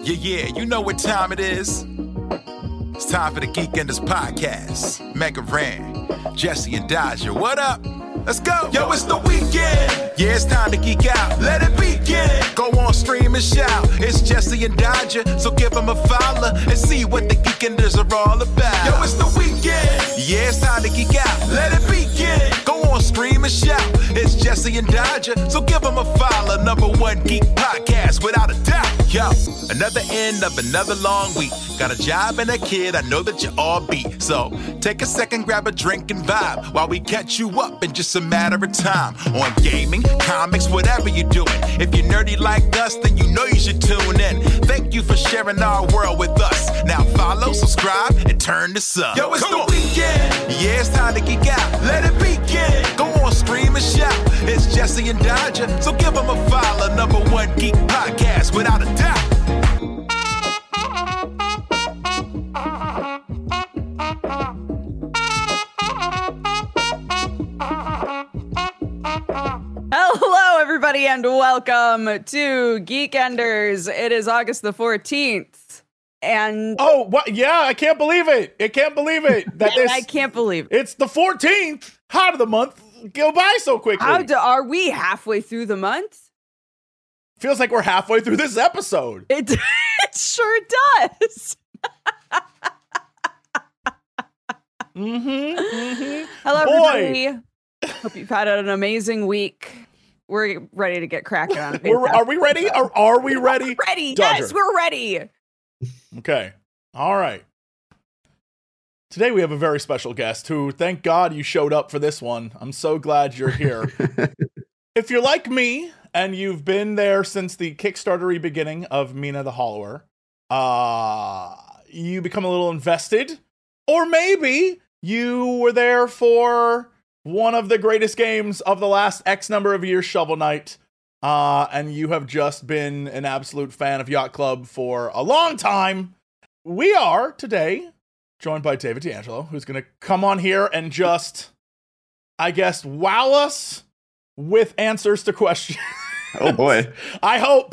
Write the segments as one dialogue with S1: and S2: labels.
S1: Yeah, you know what time it is. It's time for the Geek Enders podcast. Mega Ran, Jesse and Dodger, what up? Let's go. Yo, it's the weekend. Yeah, it's time to geek out. Let it begin. Go on, stream and shout. It's Jesse and Dodger, so give them a follow and see what the Geek Enders are all about. Yo, it's the weekend. Yeah, it's time to geek out. Let it begin. Go on, stream and shout. It's Jesse and Dodger, so give them a follow. Number one geek podcast, without a doubt. Yo, another end of another long week. Got a job and a kid, I know that you all beat. So take a second, grab a drink and vibe while we catch you up in just a matter of time. On gaming, comics, whatever you're doing. If you're nerdy like us, then you know you should tune in. Thank you for sharing our world with us. Now follow, subscribe, and turn this up. Yo, it's the weekend. Yeah, it's time to geek out. Let it begin. Go on, stream and shout. It's Jesse and Dodger, so give them a follow. Number one geek podcast, without a doubt.
S2: Hello, everybody, and welcome to Geek Enders. It is August the 14th, and...
S3: Oh, what? Yeah, I can't believe it. I can't believe it.
S2: I can't believe it.
S3: It's the 14th. How did the month go by so quickly?
S2: Are we halfway through the month?
S3: Feels like we're halfway through this episode.
S2: It sure does. Hello, everybody. Hope you've had an amazing week. We're ready to get cracking on it.
S3: Are we ready? Are we ready?
S2: We're ready.
S3: Dodger.
S2: Yes, we're ready.
S3: Okay. All right. Today we have a very special guest who, thank God you showed up for this one. I'm so glad you're here. If you're like me and you've been there since the Kickstarter beginning of Mina the Hollower, you become a little invested. Or maybe you were there for one of the greatest games of the last X number of years, Shovel Knight, and you have just been an absolute fan of Yacht Club for a long time. We are, today, joined by David D'Angelo, who's going to come on here and just, I guess, wow us with answers to questions.
S4: Oh, boy.
S3: I hope.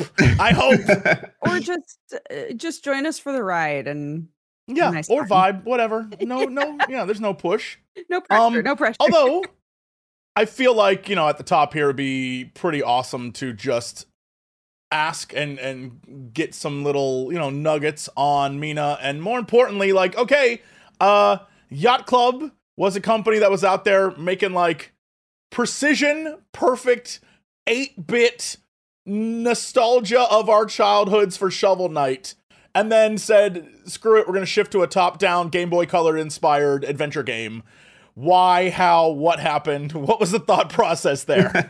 S2: Or just join us for the ride and...
S3: Yeah,
S2: nice
S3: or
S2: time.
S3: vibe, whatever. No, yeah, there's no push.
S2: No pressure, no pressure.
S3: Although, I feel like, at the top here would be pretty awesome to just ask and get some little, nuggets on Mina. And more importantly, like, okay, Yacht Club was a company that was out there making, like, precision, perfect, 8-bit nostalgia of our childhoods for Shovel Knight. And then said, screw it, we're going to shift to a top-down Game Boy Color-inspired adventure game. Why, how, what happened? What was the thought process there?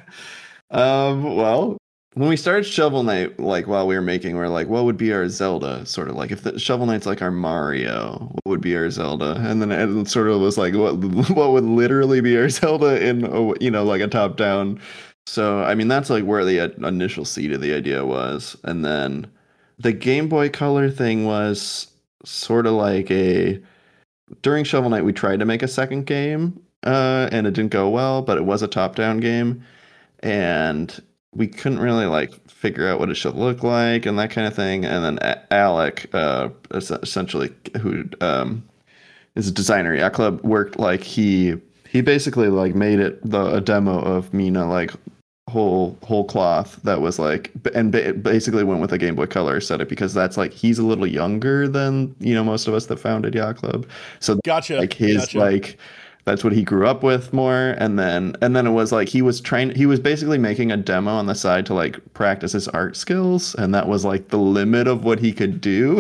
S4: Well, when we started Shovel Knight, like, while we were making, we're like, what would be our Zelda? Sort of like, if the Shovel Knight's like our Mario, what would be our Zelda? And then it sort of was like, what would literally be our Zelda in, like a top-down? So, I mean, that's like where the initial seed of the idea was. And then... the Game Boy Color thing was sort of like during Shovel Knight, we tried to make a second game, and it didn't go well, but it was a top-down game, and we couldn't really, like, figure out what it should look like and that kind of thing. And then Alec, essentially, who is a designer at Yacht Club, worked, like, he basically, like, made it a demo of Mina, like, whole cloth that was like, and basically went with a Game Boy Color aesthetic because that's like, he's a little younger than most of us that founded Yacht Club, so
S3: gotcha.
S4: Like his like that's what he grew up with more. And then it was like he was basically making a demo on the side to like practice his art skills, and that was like the limit of what he could do.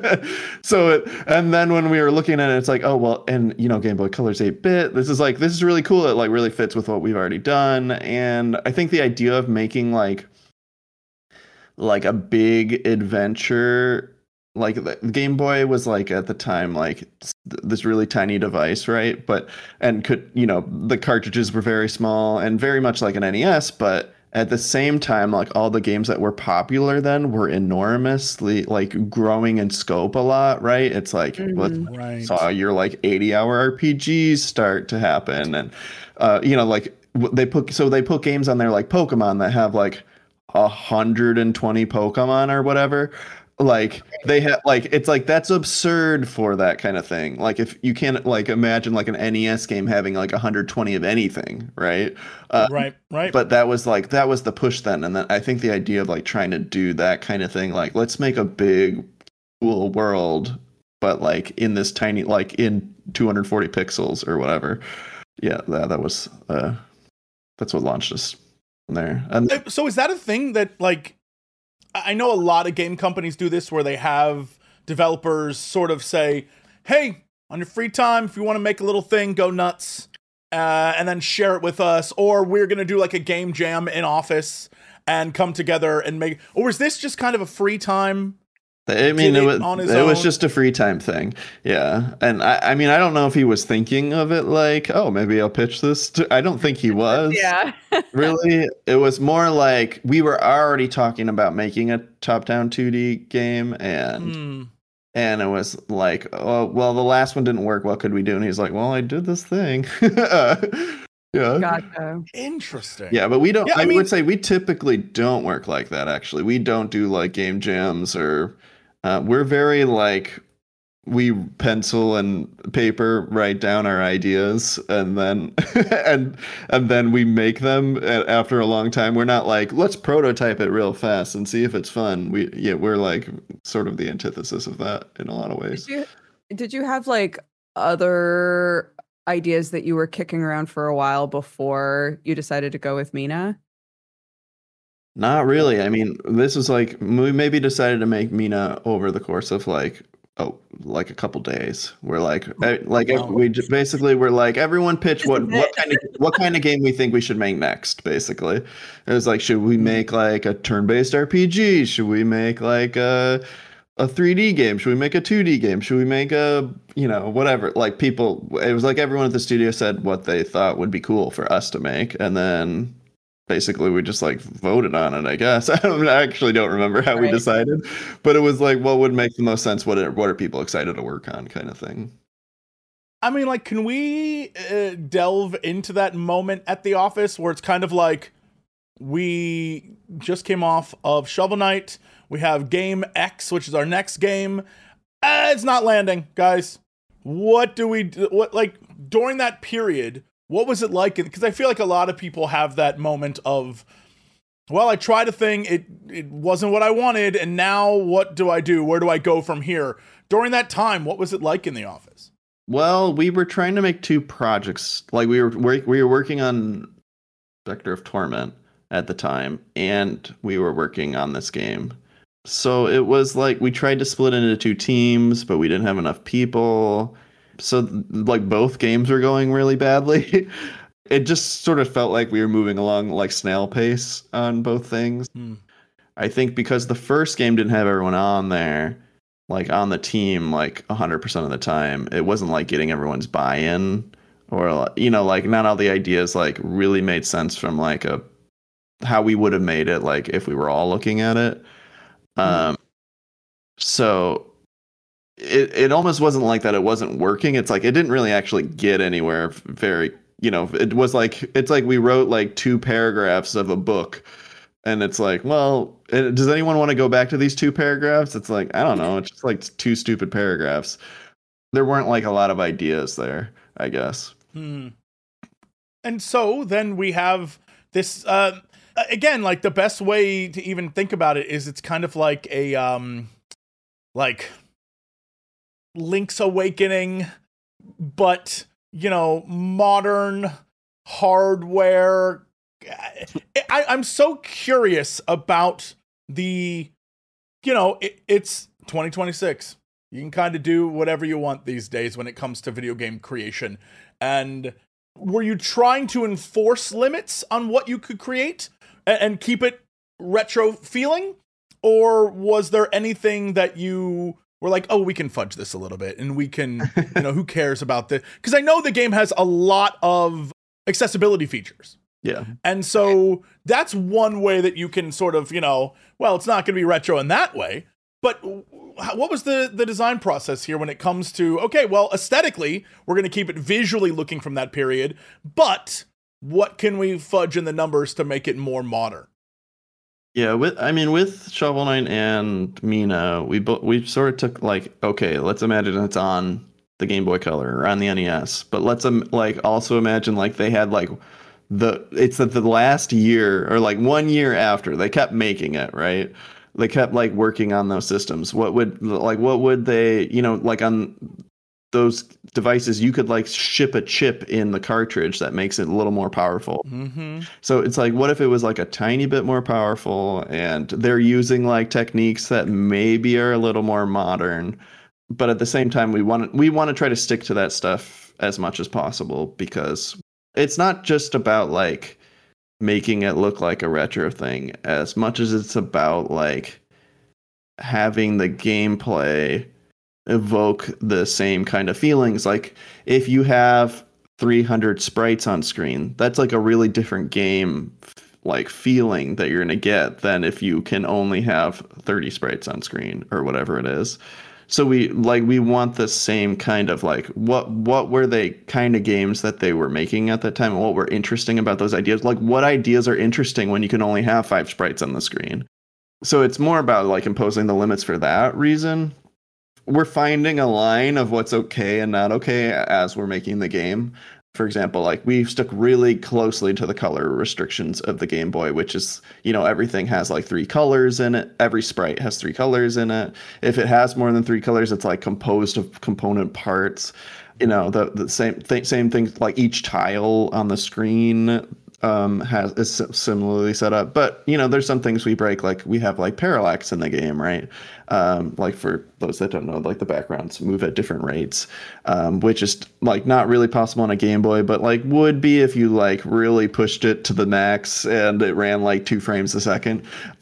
S4: And then when we were looking at it, it's like, oh well, and Game Boy Color's 8-bit. This is really cool. It like really fits with what we've already done. And I think the idea of making like a big adventure, like the Game Boy was like at the time like this really tiny device, right? And could the cartridges were very small and very much like an NES, but at the same time, like all the games that were popular then were enormously like growing in scope a lot, right? It's like
S3: Right.
S4: saw your like 80-hour RPGs start to happen, and like they put games on there like Pokemon that have like 120 Pokemon or whatever. Like they have like it's like that's absurd for that kind of thing. Like if you can't like imagine like an NES game having like 120 of anything, right?
S3: Right.
S4: But that was the push then, and then I think the idea of like trying to do that kind of thing, like let's make a big cool world, but like in this tiny like in 240 pixels or whatever. Yeah, that was that's what launched us from there. And
S3: So is that a thing that like? I know a lot of game companies do this where they have developers sort of say, hey, on your free time, if you want to make a little thing, go nuts, and then share it with us. Or we're going to do like a game jam in office and come together and make, or is this just kind of a free time?
S4: I mean, it was just a free time thing. Yeah. And I mean, I don't know if he was thinking of it like, oh, maybe I'll pitch this. I don't think he was.
S2: Yeah.
S4: Really. It was more like we were already talking about making a top-down 2D game. And it was like, oh, well, the last one didn't work. What could we do? And he's like, well, I did this thing. Yeah.
S2: Gotcha.
S3: Interesting.
S4: Yeah, but we don't.
S3: Yeah,
S4: I would say we typically don't work like that. Actually, we don't do like game jams or. We're very like we pencil and paper write down our ideas and then and then we make them after a long time. We're not like let's prototype it real fast and see if it's fun. We're like sort of the antithesis of that in a lot of ways.
S2: Did you have like other ideas that you were kicking around for a while before you decided to go with Mina?
S4: Not really. I mean, this was like we maybe decided to make Mina over the course of like a couple days. We're like basically we're like everyone pitch what kind of game we think we should make next. Basically, it was like should we make like a turn-based RPG? Should we make like a 3D game? Should we make a 2D game? Should we make a whatever? Like people, it was like everyone at the studio said what they thought would be cool for us to make, and then. Basically, we just like voted on it, I guess. I actually don't remember how we decided, but it was like, what would make the most sense? What are people excited to work on, kind of thing.
S3: I mean, like, can we delve into that moment at the office where it's kind of like we just came off of Shovel Knight. We have Game X, which is our next game. It's not landing, guys. What do we do? What like during that period? What was it like? Because I feel like a lot of people have that moment of, well, I tried a thing, it wasn't what I wanted, and now what do I do? Where do I go from here? During that time, what was it like in the office?
S4: Well, we were trying to make two projects. Like we were working on Vector of Torment at the time, and we were working on this game. So it was like we tried to split into two teams, but we didn't have enough people. So like both games were going really badly. It just sort of felt like we were moving along like snail pace on both things. I think because the first game didn't have everyone on there, like on the team, like 100% of the time, it wasn't like getting everyone's buy-in or, like not all the ideas like really made sense from like how we would have made it, like if we were all looking at it. So it almost wasn't like that it wasn't working. It's like it didn't really actually get anywhere very, it was like it's like we wrote like 2 paragraphs of a book and it's like, well, does anyone want to go back to these 2 paragraphs? It's like, I don't know, it's just like 2 stupid paragraphs. There weren't like a lot of ideas there, I guess.
S3: And so then we have this again, like the best way to even think about it is it's kind of like a like Link's Awakening, but modern hardware. I'm so curious about the, it's 2026. You can kind of do whatever you want these days when it comes to video game creation. And were you trying to enforce limits on what you could create and keep it retro feeling? Or was there anything that you were like, oh, we can fudge this a little bit and we can, who cares about this? Because I know the game has a lot of accessibility features.
S4: Yeah.
S3: And so that's one way that you can sort of, well, it's not going to be retro in that way. But what was the design process here when it comes to, okay, well, aesthetically, we're going to keep it visually looking from that period, but what can we fudge in the numbers to make it more modern?
S4: Yeah, with Shovel Knight and Mina, we sort of took like, okay, let's imagine it's on the Game Boy Color or on the NES, but let's like also imagine like they had like the last year or like 1 year after they kept making it, right? They kept like working on those systems. What would they, like on those devices, you could like ship a chip in the cartridge that makes it a little more powerful.
S3: Mm-hmm.
S4: So it's like, what if it was like a tiny bit more powerful and they're using like techniques that maybe are a little more modern, but at the same time, we want to try to stick to that stuff as much as possible because it's not just about like making it look like a retro thing as much as it's about like having the gameplay evoke the same kind of feelings. Like if you have 300 sprites on screen, that's like a really different game like feeling that you're going to get than if you can only have 30 sprites on screen or whatever it is. So we want the same kind of like what were they kind of games that they were making at that time and what were interesting about those ideas? Like what ideas are interesting when you can only have 5 sprites on the screen? So it's more about like imposing the limits for that reason. We're finding a line of what's okay and not okay as we're making the game. For example, like we stuck really closely to the color restrictions of the Game Boy, which is, everything has like 3 colors in it. Every sprite has 3 colors in it. If it has more than 3 colors, it's like composed of component parts. The same thing, like each tile on the screen is similarly set up. But, there's some things we break, like we have like parallax in the game, right? Like for those that don't know, like the backgrounds move at different rates, which is like not really possible on a Game Boy, but like would be if you like really pushed it to the max and it ran like 2 frames a second.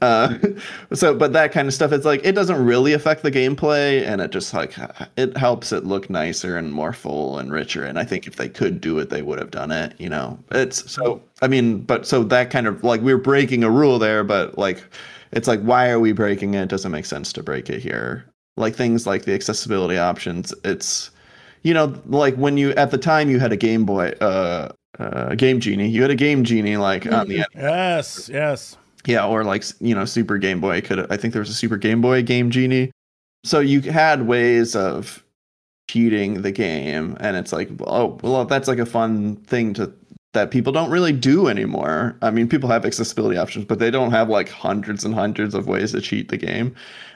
S4: But that kind of stuff, it's like, it doesn't really affect the gameplay and it just like, it helps it look nicer and more full and richer. And I think if they could do it, they would have done it, it's so, so that kind of like we're breaking a rule there, but like, it's like, why are we breaking it? It doesn't make sense to break it here. Like things like the accessibility options. It's, like when at the time you had a Game Boy, Game Genie. You had a Game Genie like on the
S3: Yes.
S4: Yeah, or like Super Game Boy I think there was a Super Game Boy Game Genie. So you had ways of cheating the game, and it's like, oh well, that's like a fun thing that people don't really do anymore. I mean, people have accessibility options, but they don't have like hundreds and hundreds of ways to cheat the game.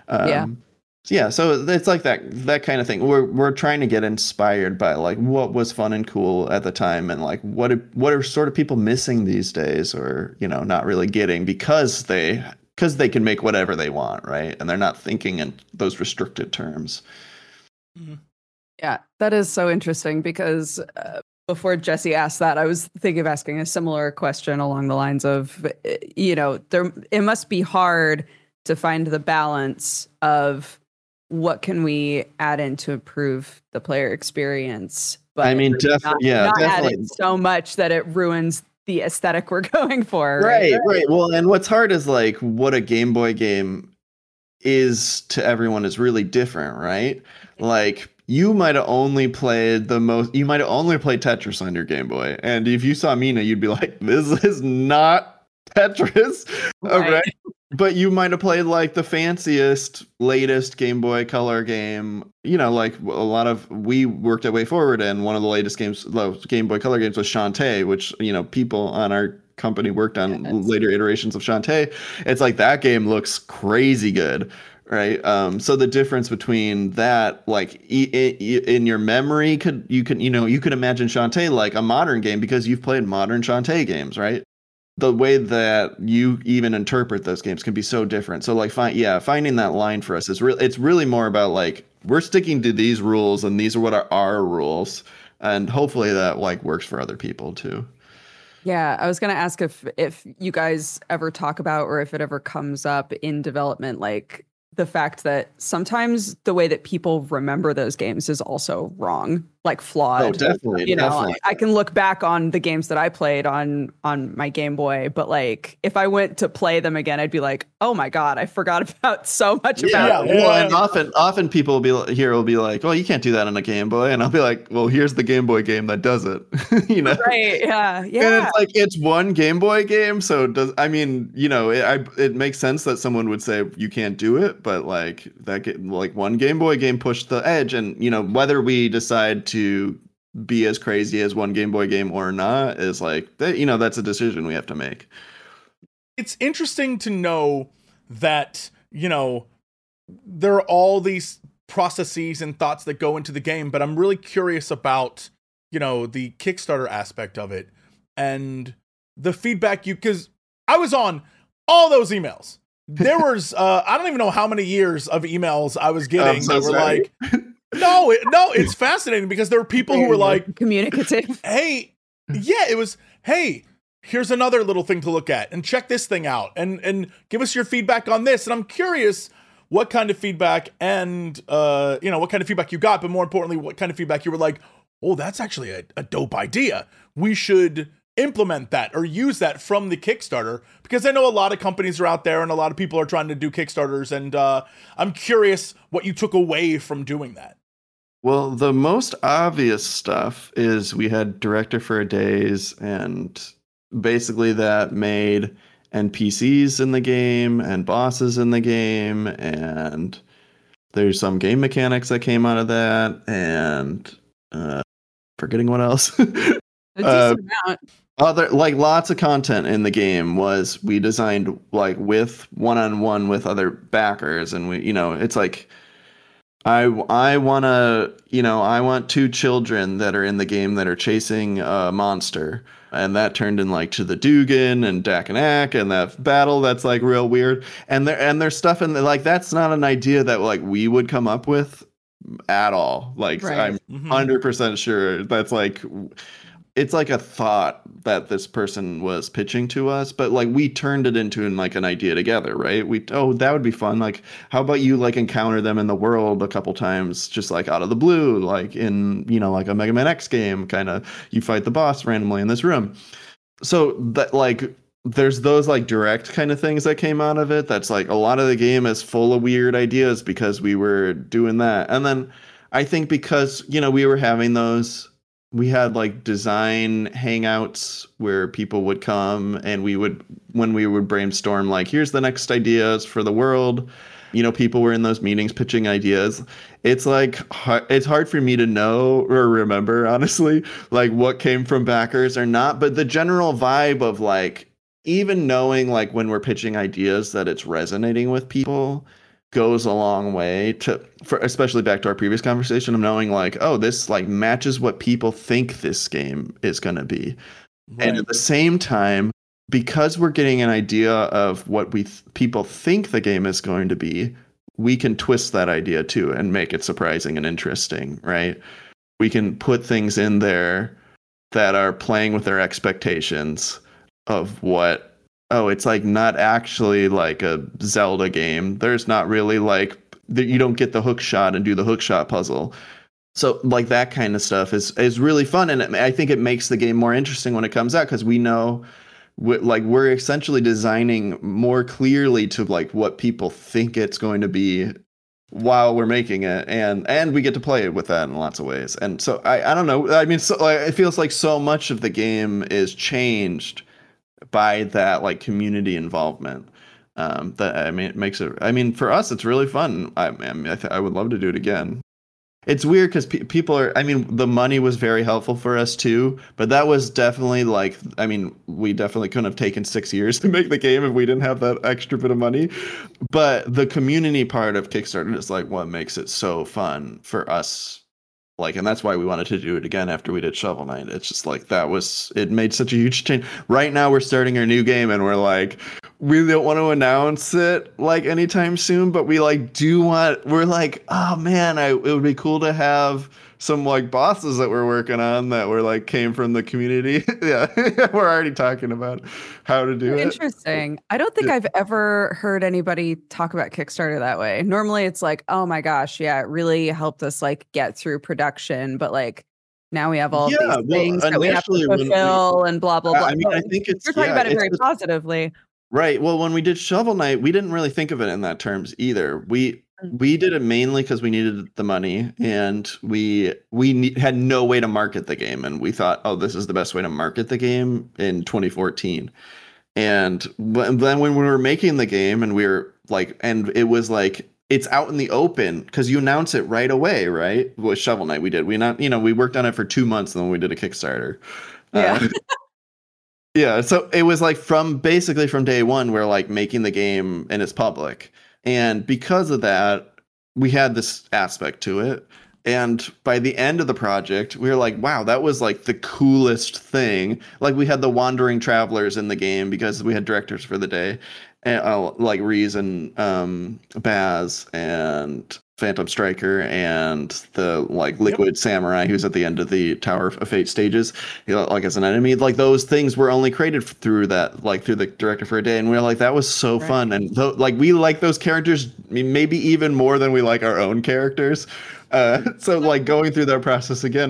S4: So it's like that kind of thing. We're trying to get inspired by like what was fun and cool at the time, and like what are sort of people missing these days, or not really getting because they can make whatever they want, right? And they're not thinking in those restricted terms.
S2: Yeah, that is so interesting because before Jesse asked that, I was thinking of asking a similar question along the lines of, it must be hard to find the balance of what can we add in to improve the player experience. But
S4: I mean, definitely,
S2: not
S4: definitely.
S2: add it so much that it ruins the aesthetic we're going for.
S4: Right. Well, and what's hard is like what a Game Boy game is to everyone is really different, right? Like, you might have only played Tetris on your Game Boy. And if you saw Mina, you'd be like, this is not Tetris.
S2: Right.
S4: Okay. But you might have played like the fanciest, latest Game Boy Color game. Like we worked at Way Forward, and one of the latest Game Boy Color games was Shantae, which, people on our company worked on later iterations of Shantae. It's like that game looks crazy good. Right. So the difference between that, like in your memory, you could imagine Shantae like a modern game because you've played modern Shantae games, right? The way that you even interpret those games can be so different. So like, finding that line for us it's really more about like, we're sticking to these rules and these are what are our rules. And hopefully that like works for other people too.
S2: Yeah, I was going to ask if you guys ever talk about, or if it ever comes up in development, like the fact that sometimes the way that people remember those games is also wrong. like flawed.
S4: Oh, definitely. Definitely.
S2: I can look back on the games that I played on my Game Boy, but like if I went to play them again, I'd be like, oh my God, I forgot about so much about it.
S4: Well, and often people will be like, well, you can't do that on a Game Boy. And I'll be like, well, here's the Game Boy game that does it.
S2: Right. Yeah.
S4: And it's like, it's one Game Boy game. So it makes sense that someone would say you can't do it, but like one Game Boy game pushed the edge. And, whether we decide to be as crazy as one Game Boy game or not is like, that's a decision we have to make.
S3: It's interesting to know that, there are all these processes and thoughts that go into the game, but I'm really curious about, the Kickstarter aspect of it and the feedback because I was on all those emails. There was, I don't even know how many years of emails I was getting that were like, no, it's fascinating because there were people who were like
S2: communicative.
S3: Hey, it was, hey, here's another little thing to look at and check this thing out and give us your feedback on this. And I'm curious what kind of feedback and, what kind of feedback you got, but more importantly, what kind of feedback you were like, oh, that's actually a dope idea. We should implement that or use that from the Kickstarter because I know a lot of companies are out there and a lot of people are trying to do Kickstarters. And I'm curious what you took away from doing that.
S4: Well, the most obvious stuff is we had Director for a Days, and basically that made NPCs in the game and bosses in the game, and there's some game mechanics that came out of that, and forgetting what else.
S2: A decent amount.
S4: Other lots of content in the game was we designed like with one-on-one with other backers, and we it's like I want two children that are in the game that are chasing a monster, and that turned in like to the Dugan and Dak and Ak and that battle that's like real weird, and there's stuff in like that's not an idea that like we would come up with at all. Like right. I'm 100% sure that's like it's like a thought that this person was pitching to us, but like we turned it into like an idea together, right? That would be fun. Like, how about you like encounter them in the world a couple times, just like out of the blue, like in, like a Mega Man X game, kind of you fight the boss randomly in this room. So that like, there's those like direct kind of things that came out of it. That's like a lot of the game is full of weird ideas because we were doing that. And then I think because, we were having those, we had like design hangouts where people would come and when we would brainstorm, like, here's the next ideas for the world. People were in those meetings pitching ideas. It's like, it's hard for me to know or remember, honestly, like what came from backers or not. But the general vibe of like, even knowing like when we're pitching ideas that it's resonating with people goes a long way for especially back to our previous conversation of knowing like, oh, this like matches what people think this game is going to be. Right. And at the same time, because we're getting an idea of what people think the game is going to be, we can twist that idea too and make it surprising and interesting, right? We can put things in there that are playing with their expectations of what, oh, it's like not actually like a Zelda game. There's not really like, you don't get the hook shot and do the hook shot puzzle. So like that kind of stuff is really fun. And I think it makes the game more interesting when it comes out because we know we're essentially designing more clearly to like what people think it's going to be while we're making it. And we get to play it with that in lots of ways. And so I don't know. I mean, so like, it feels like so much of the game is changed by that like community involvement. It makes it. I mean, for us, it's really fun. I would love to do it again. It's weird because people are. I mean, the money was very helpful for us too, but that was definitely like. I mean, we definitely couldn't have taken 6 years to make the game if we didn't have that extra bit of money. But the community part of Kickstarter is like what makes it so fun for us. Like, and that's why we wanted to do it again after we did Shovel Knight. It's just like it made such a huge change. Right now we're starting our new game and we're like, we don't want to announce it like anytime soon, but we like we're like, oh man, it would be cool to have some like bosses that we're working on that were like came from the community. Yeah, we're already talking about how to do it.
S2: Interesting. I don't think I've ever heard anybody talk about Kickstarter that way. Normally it's like, oh my gosh, yeah, it really helped us like get through production, but like now we have all
S4: Yeah,
S2: these
S4: well,
S2: things that we have to
S4: initially when
S2: fulfill and blah blah blah.
S4: I mean, I think it's
S2: You're talking about it
S4: it's
S2: very
S4: just
S2: positively.
S4: right. Well, when we did Shovel Knight, we didn't really think of it in that terms either. We
S2: Mm.
S4: we did it mainly because we needed the money, and had no way to market the game, and we thought, oh, this is the best way to market the game in 2014. And then when we were making the game, and we were like, and it was like it's out in the open because you announce it right away, right? With Shovel Knight, we worked on it for 2 months, and then we did a Kickstarter.
S2: Yeah.
S4: Yeah, so it was like basically from day one, we're like making the game and it's public. And because of that, we had this aspect to it. And by the end of the project, we were like, wow, that was like the coolest thing. Like we had the wandering travelers in the game because we had directors for the day. And, like Reese and Baz and Phantom Striker and the like Liquid Samurai who's at the end of the Tower of Fate stages, like as an enemy. Like those things were only created through the director for a day, and we were like, that was so fun. And like we like those characters maybe even more than we like our own characters. So like going through that process again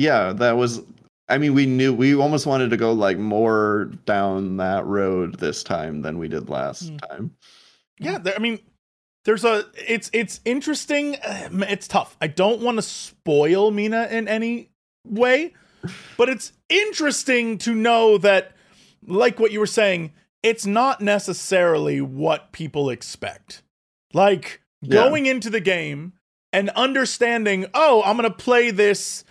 S4: we almost wanted to go like more down that road this time than we did last time.
S3: Yeah, it's interesting. It's tough. I don't want to spoil Mina in any way, but it's interesting to know that, like what you were saying, it's not necessarily what people expect. Like going into the game and understanding, oh, I'm going to play this,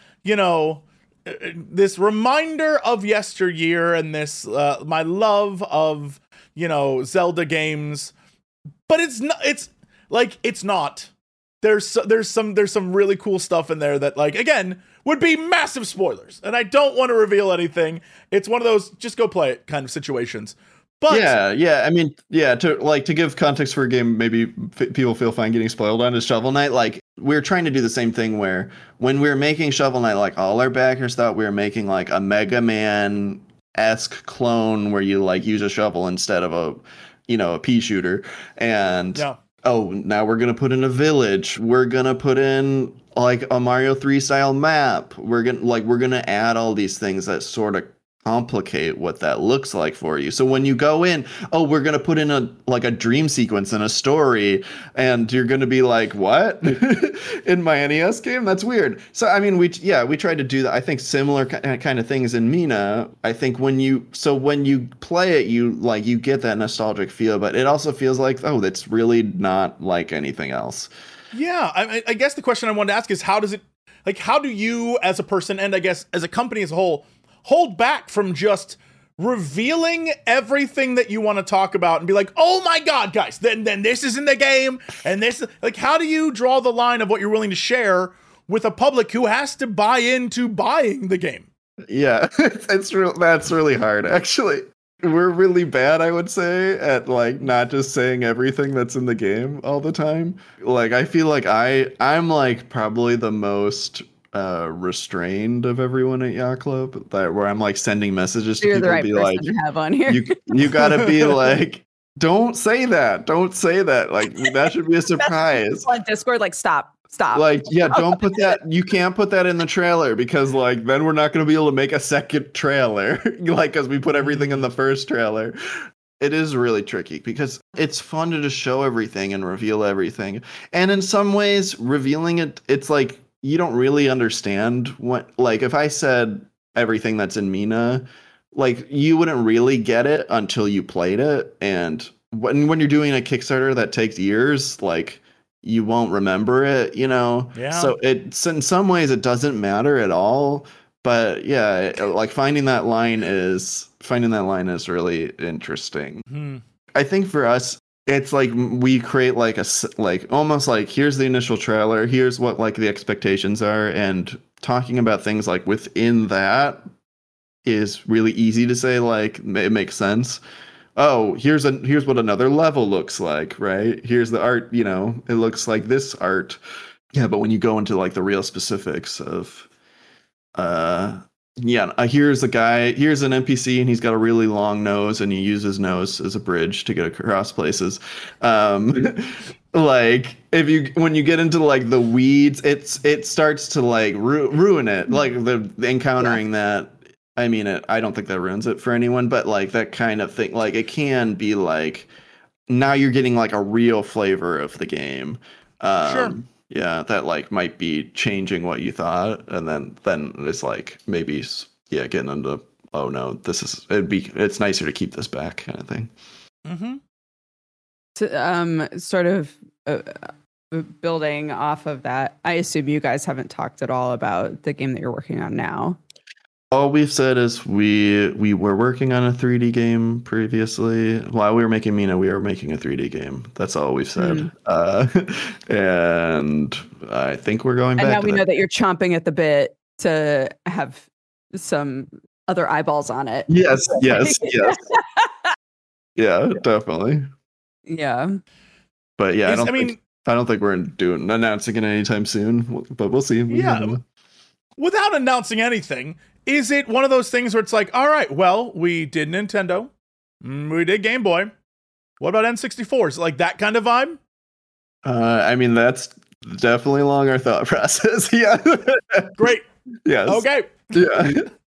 S3: this reminder of yesteryear and this, my love of, Zelda games. But it's not. There's some really cool stuff in there that, like, again, would be massive spoilers, and I don't want to reveal anything. It's one of those just go play it kind of situations. But
S4: I mean, to give context for a game, maybe people feel fine getting spoiled on is Shovel Knight. Like we're trying to do the same thing where when we were making Shovel Knight, like all our backers thought we were making like a Mega Man-esque clone where you like use a shovel instead of a pea shooter. And now we're gonna put in a village. We're gonna put in like a Mario 3 style map. We're gonna add all these things that sort of complicate what that looks like for you. So when you go in, we're gonna put in a dream sequence and a story, and you're gonna be like, what? In my NES game? That's weird. So I mean, we tried to do that. I think similar kind of things in Mina. I think when you play it, you get that nostalgic feel, but it also feels like, oh, that's really not like anything else.
S3: Yeah, I guess the question I wanted to ask is how do you as a person, and I guess as a company as a whole, hold back from just revealing everything that you want to talk about and be like, oh my God, guys, then this is in the game. And this, like, how do you draw the line of what you're willing to share with a public who has to buy into buying the game?
S4: Yeah, that's really hard. Actually, we're really bad, I would say, at like not just saying everything that's in the game all the time. Like, I feel like I'm like probably the most restrained of everyone at Yacht Club, where I'm like sending messages to
S2: You're
S4: people,
S2: the right
S4: be
S2: person
S4: like,
S2: to have on here.
S4: you gotta be like, don't say that, like that should be a surprise.
S2: On Discord, like stop.
S4: Like, yeah, don't put that. You can't put that in the trailer because like then we're not going to be able to make a second trailer, like because we put everything in the first trailer. It is really tricky because it's fun to just show everything and reveal everything, and in some ways revealing it's like you don't really understand what, like if I said everything that's in Mina, like you wouldn't really get it until you played it. And when you're doing a Kickstarter that takes years, like you won't remember it, Yeah. So it's in some ways it doesn't matter at all. But yeah, like finding that line is really interesting.
S3: Mm-hmm.
S4: I think for us, it's like we create like almost like here's the initial trailer, here's what like the expectations are, and talking about things like within that is really easy to say, like it makes sense. Oh, here's what another level looks like, right? Here's the art, it looks like this art. Yeah, but when you go into like the real specifics of here's a guy, here's an NPC, and he's got a really long nose, and he uses his nose as a bridge to get across places. like when you get into like the weeds, it starts to like ruin it. Like the encountering that. I mean, I don't think that ruins it for anyone, but like that kind of thing, like it can be like now you're getting like a real flavor of the game.
S3: Sure.
S4: Yeah, that like might be changing what you thought, and then it's like maybe getting into, oh no, it's nicer to keep this back kind of thing.
S3: Mm-hmm.
S2: To, sort of building off of that, I assume you guys haven't talked at all about the game that you're working on now.
S4: All we've said is we were working on a 3D game previously. While we were making Mina, we were making a 3D game. That's all we've said. And I think we're going back.
S2: And now we know that you're chomping at the bit to have some other eyeballs on it.
S4: Yes. Yeah, definitely.
S2: Yeah.
S4: But yeah, I don't think we're announcing it anytime soon. But we'll see.
S3: Without announcing anything, is it one of those things where it's like, all right, well, we did Nintendo, we did Game Boy. What about N64? Is it like that kind of vibe?
S4: I mean, that's definitely along our thought process. Yeah.
S3: Great.
S4: Yes.
S3: Okay.
S4: Yeah.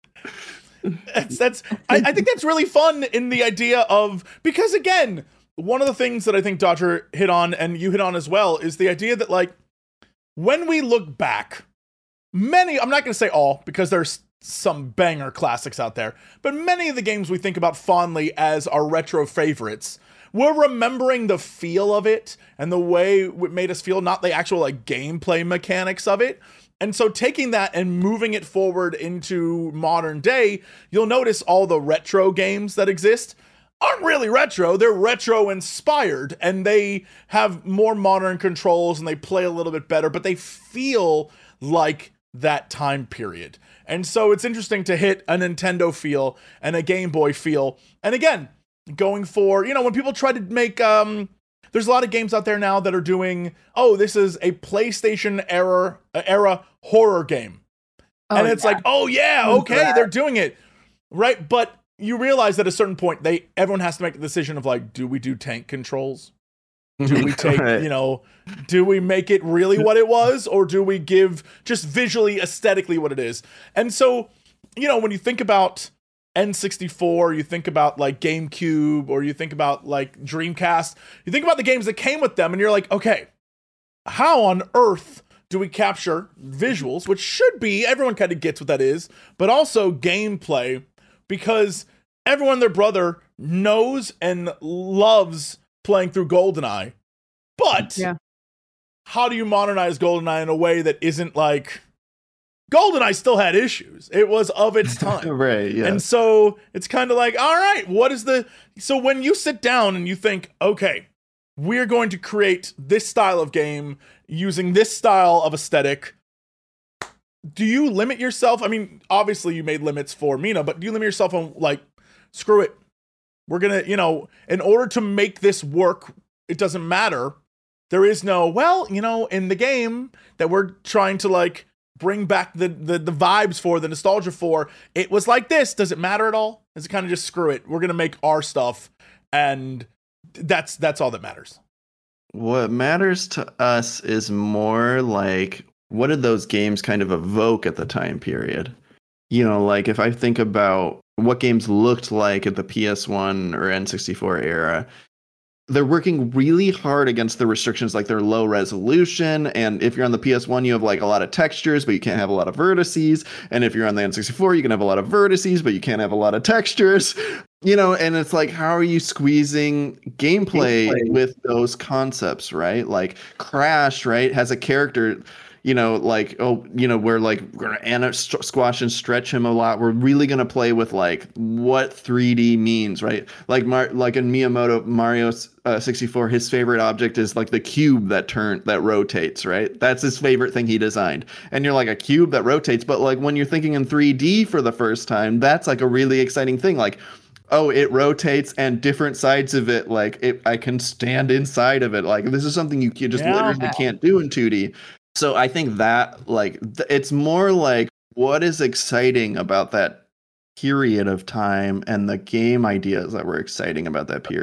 S3: I think that's really fun in the idea of, because again, one of the things that I think Dodger hit on and you hit on as well is the idea that like when we look back, I'm not going to say all because there's some banger classics out there, but many of the games we think about fondly as our retro favorites, we're remembering the feel of it and the way it made us feel, not the actual like gameplay mechanics of it. And so taking that and moving it forward into modern day, you'll notice all the retro games that exist aren't really retro. They're retro inspired and they have more modern controls and they play a little bit better, but they feel like that time period. And so it's interesting to hit a Nintendo feel and a Game Boy feel. And again, going for, when people try to make, there's a lot of games out there now that are doing, this is a PlayStation era horror game. And it's like, okay, they're doing it. Right? But you realize that at a certain point, everyone has to make the decision of like, do we do tank controls? Do we take, do we make it really what it was? Or do we give just visually, aesthetically what it is? And so, when you think about N64, you think about like GameCube, or you think about like Dreamcast, you think about the games that came with them and you're like, okay, how on earth do we capture visuals, which should be, everyone kind of gets what that is, but also gameplay, because everyone and their brother knows and loves playing through GoldenEye, but how do you modernize GoldenEye in a way that isn't like GoldenEye still had issues? It was of its time.
S4: Right, yeah.
S3: And so it's kind of like, all right, so when you sit down and you think, okay, we're going to create this style of game using this style of aesthetic, do you limit yourself? I mean, obviously you made limits for Mina, but do you limit yourself on like, screw it, we're gonna, in order to make this work, it doesn't matter. There is no, in the game that we're trying to like bring back the vibes for, the nostalgia for, it was like this. Does it matter at all? Is it kind of just screw it? We're gonna make our stuff, and that's all that matters.
S4: What matters to us is more like, what did those games kind of evoke at the time period? Like if I think about what games looked like at the PS1 or N64 era, they're working really hard against the restrictions, like they're low resolution. And if you're on the PS1, you have like a lot of textures, but you can't have a lot of vertices. And if you're on the N64, you can have a lot of vertices, but you can't have a lot of textures. And it's like, how are you squeezing gameplay with those concepts, right? Like Crash, right, has a character, we're like, we're going to squash and stretch him a lot. We're really going to play with like what 3D means, right? Like in Miyamoto, Mario 64, his favorite object is like the cube that rotates, right? That's his favorite thing he designed. And you're like, a cube that rotates. But like when you're thinking in 3D for the first time, that's like a really exciting thing. Like, it rotates and different sides of it, like I can stand inside of it. Like this is something you just literally can't do in 2D. So I think that like it's more like what is exciting about that period of time and the game ideas that were exciting about that period of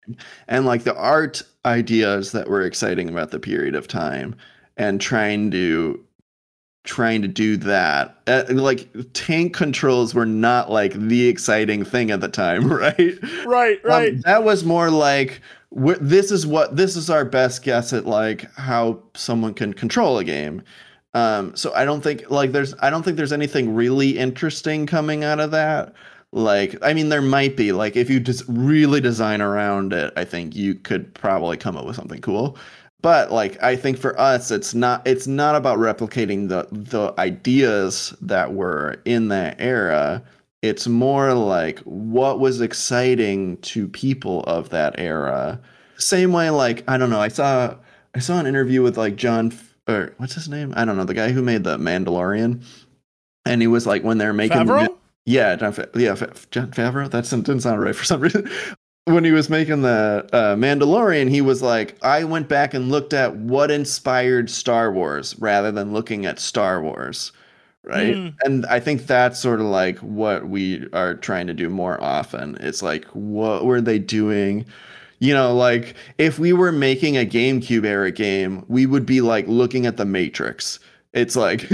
S4: time, and like the art ideas that were exciting about the period of time, and trying to do that. Like tank controls were not like the exciting thing at the time, right?
S3: Right.
S4: That was more like this is our best guess at like how someone can control a game. So I don't think there's anything really interesting coming out of that. Like, I mean, there might be, like, if you just really design around it, I think you could probably come up with something cool. But like, I think for us, it's not about replicating the ideas that were in that era. It's more like what was exciting to people of that era. Same way, like, I don't know, I saw an interview with like or what's his name? I don't know, the guy who made the Mandalorian, and he was like, when they're making
S3: Favreau?
S4: John Favreau. That didn't sound right for some reason. When he was making the Mandalorian, he was like, I went back and looked at what inspired Star Wars rather than looking at Star Wars, right? And I think that's sort of like what we are trying to do more often. It's like, what were they doing? You know, like if we were making a GameCube era game, we would be like looking at The Matrix. It's like,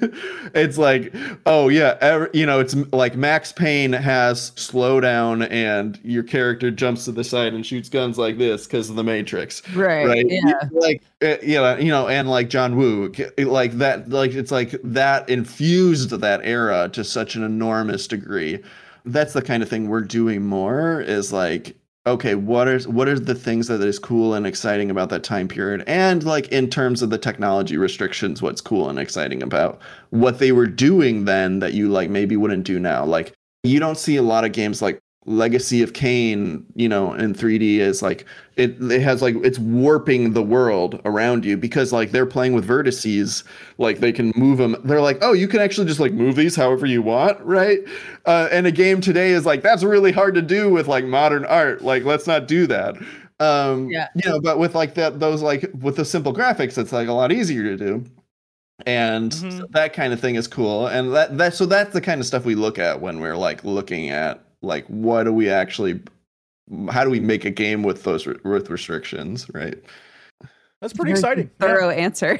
S4: oh yeah, it's like Max Payne has slowdown and your character jumps to the side and shoots guns like this because of The Matrix, right?
S2: Yeah,
S4: like and like John Woo, like that, like it's like that infused that era to such an enormous degree. That's the kind of thing we're doing more, is like, okay, what are the things that is cool and exciting about that time period? And like in terms of the technology restrictions, what's cool and exciting about what they were doing then that you like maybe wouldn't do now? Like, you don't see a lot of games like Legacy of Kain, in 3D is like it has like it's warping the world around you because like they're playing with vertices, like they can move them. They're like, oh, you can actually just like move these however you want, right? And a game today is like, that's really hard to do with like modern art. Like, let's not do that. But with like those like with the simple graphics, it's like a lot easier to do. And so that kind of thing is cool. And that's the kind of stuff we look at when we're like looking at like, how do we make a game with those with restrictions, right?
S3: That's pretty exciting.
S2: Thorough answer.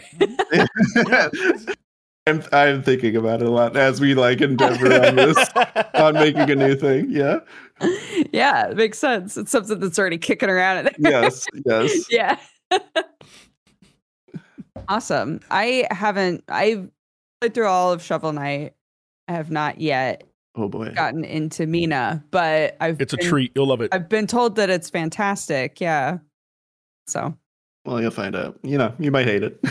S4: I'm thinking about it a lot as we like endeavor on this, on making a new thing. Yeah.
S2: Yeah, it makes sense. It's something that's already kicking around.
S4: Yes.
S2: Yeah. Awesome. I've played through all of Shovel Knight. I have not yet gotten into Mina, but
S3: it's a treat. You'll love it.
S2: I've been told that it's fantastic. Yeah. So.
S4: Well, you'll find out. You might hate it.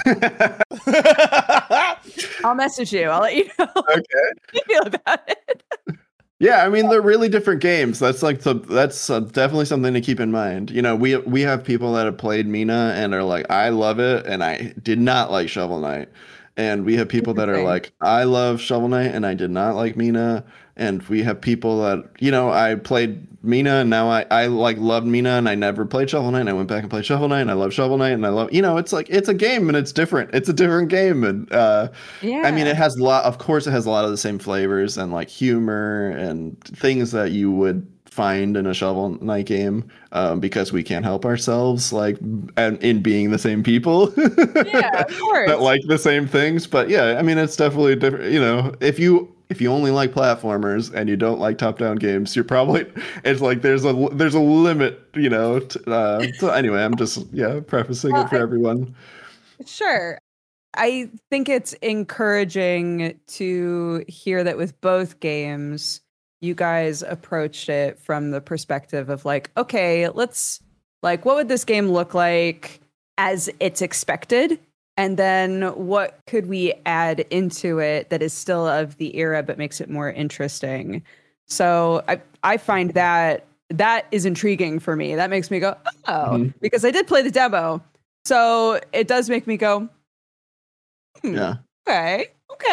S2: I'll message you. I'll let you know.
S4: Okay.
S2: How you feel about it.
S4: Yeah, I mean, they're really different games. That's like that's definitely something to keep in mind. We have people that have played Mina and are like, I love it, and I did not like Shovel Knight. And we have people that are like, I love Shovel Knight and I did not like Mina. And we have people that, I played Mina and now I like loved Mina and I never played Shovel Knight and I went back and played Shovel Knight and I love Shovel Knight and I love, it's like, it's a game and it's different. It's a different game. And I mean, it has of course it has a lot of the same flavors and like humor and things that you would find in a Shovel Knight game, because we can't help ourselves like in being the same people.
S2: Yeah, of course.
S4: That like the same things. But yeah, I mean, it's definitely different. If you only like platformers and you don't like top-down games, you're probably, it's like there's a limit, so anyway, I'm just prefacing it for everyone.
S2: Sure. I think it's encouraging to hear that with both games you guys approached it from the perspective of like, okay, let's like, what would this game look like as it's expected? And then what could we add into it that is still of the era, but makes it more interesting? So I find that is intriguing for me. That makes me go, because I did play the demo. So it does make me go,
S4: yeah.
S2: Okay.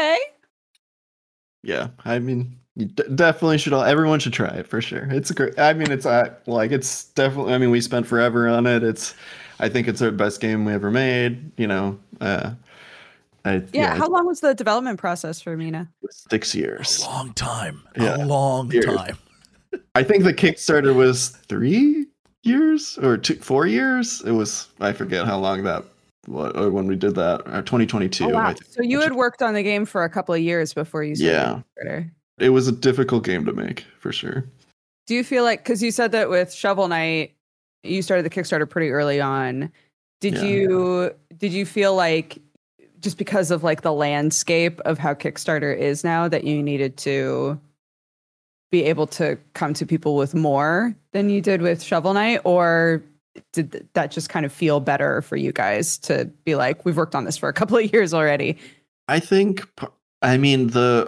S4: Yeah. I mean, you definitely should everyone should try it for sure. It's great. I mean, it's it's definitely, I mean, we spent forever on it. I think it's our best game we ever made, how
S2: long was the development process for Mina?
S4: 6 years.
S3: A long time.
S4: Yeah.
S3: A long time.
S4: I think the Kickstarter was 3. years or 4 years. It was, I forget how long that or when we did that, 2022.
S2: Oh, wow.
S4: I think.
S2: So you had worked on the game for a couple of years before you started Kickstarter.
S4: It was a difficult game to make for sure.
S2: Do you feel like, because you said that with Shovel Knight, you started the Kickstarter pretty early on. Did you feel like just because of like the landscape of how Kickstarter is now that you needed to be able to come to people with more than you did with Shovel Knight, or did that just kind of feel better for you guys to be like, we've worked on this for a couple of years already?
S4: I think, I mean,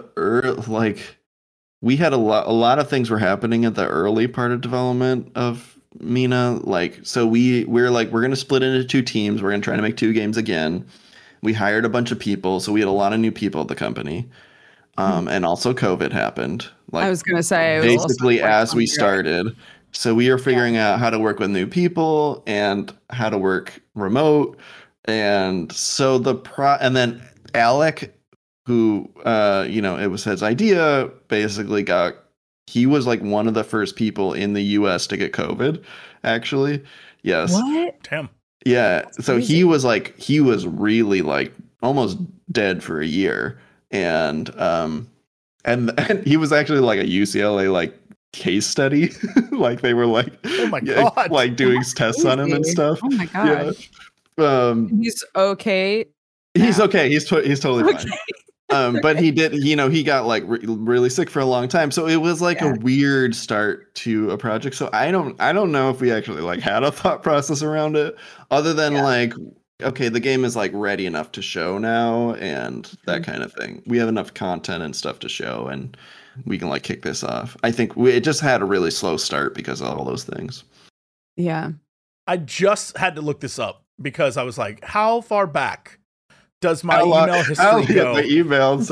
S4: we had a lot of things were happening at the early part of development of Mina. Like, so we're like, we're going to split into 2 teams. We're going to try to make 2 games again. We hired a bunch of people. So we had a lot of new people at the company. And also COVID happened. Like,
S2: I was going to say,
S4: basically as we started. So we are figuring out how to work with new people and how to work remote. And so and then Alec, who, it was his idea, basically he was like one of the first people in the US to get COVID, actually. Yes.
S2: What?
S3: Damn.
S4: Yeah. So he was really like almost dead for a year. And he was actually like a UCLA like case study. Like they were like,
S3: oh my God,
S4: like doing tests on him and stuff.
S2: Oh my gosh.
S4: Yeah.
S2: He's okay.
S4: He's okay. He's totally fine. But he did, he got like really sick for a long time. So it was like a weird start to a project. So I don't know if we actually like had a thought process around it other than like, okay, the game is like ready enough to show now and that kind of thing. We have enough content and stuff to show and we can like kick this off. I think it just had a really slow start because of all those things.
S2: Yeah.
S3: I just had to look this up because I was like, how far back does my email history go?
S4: The emails.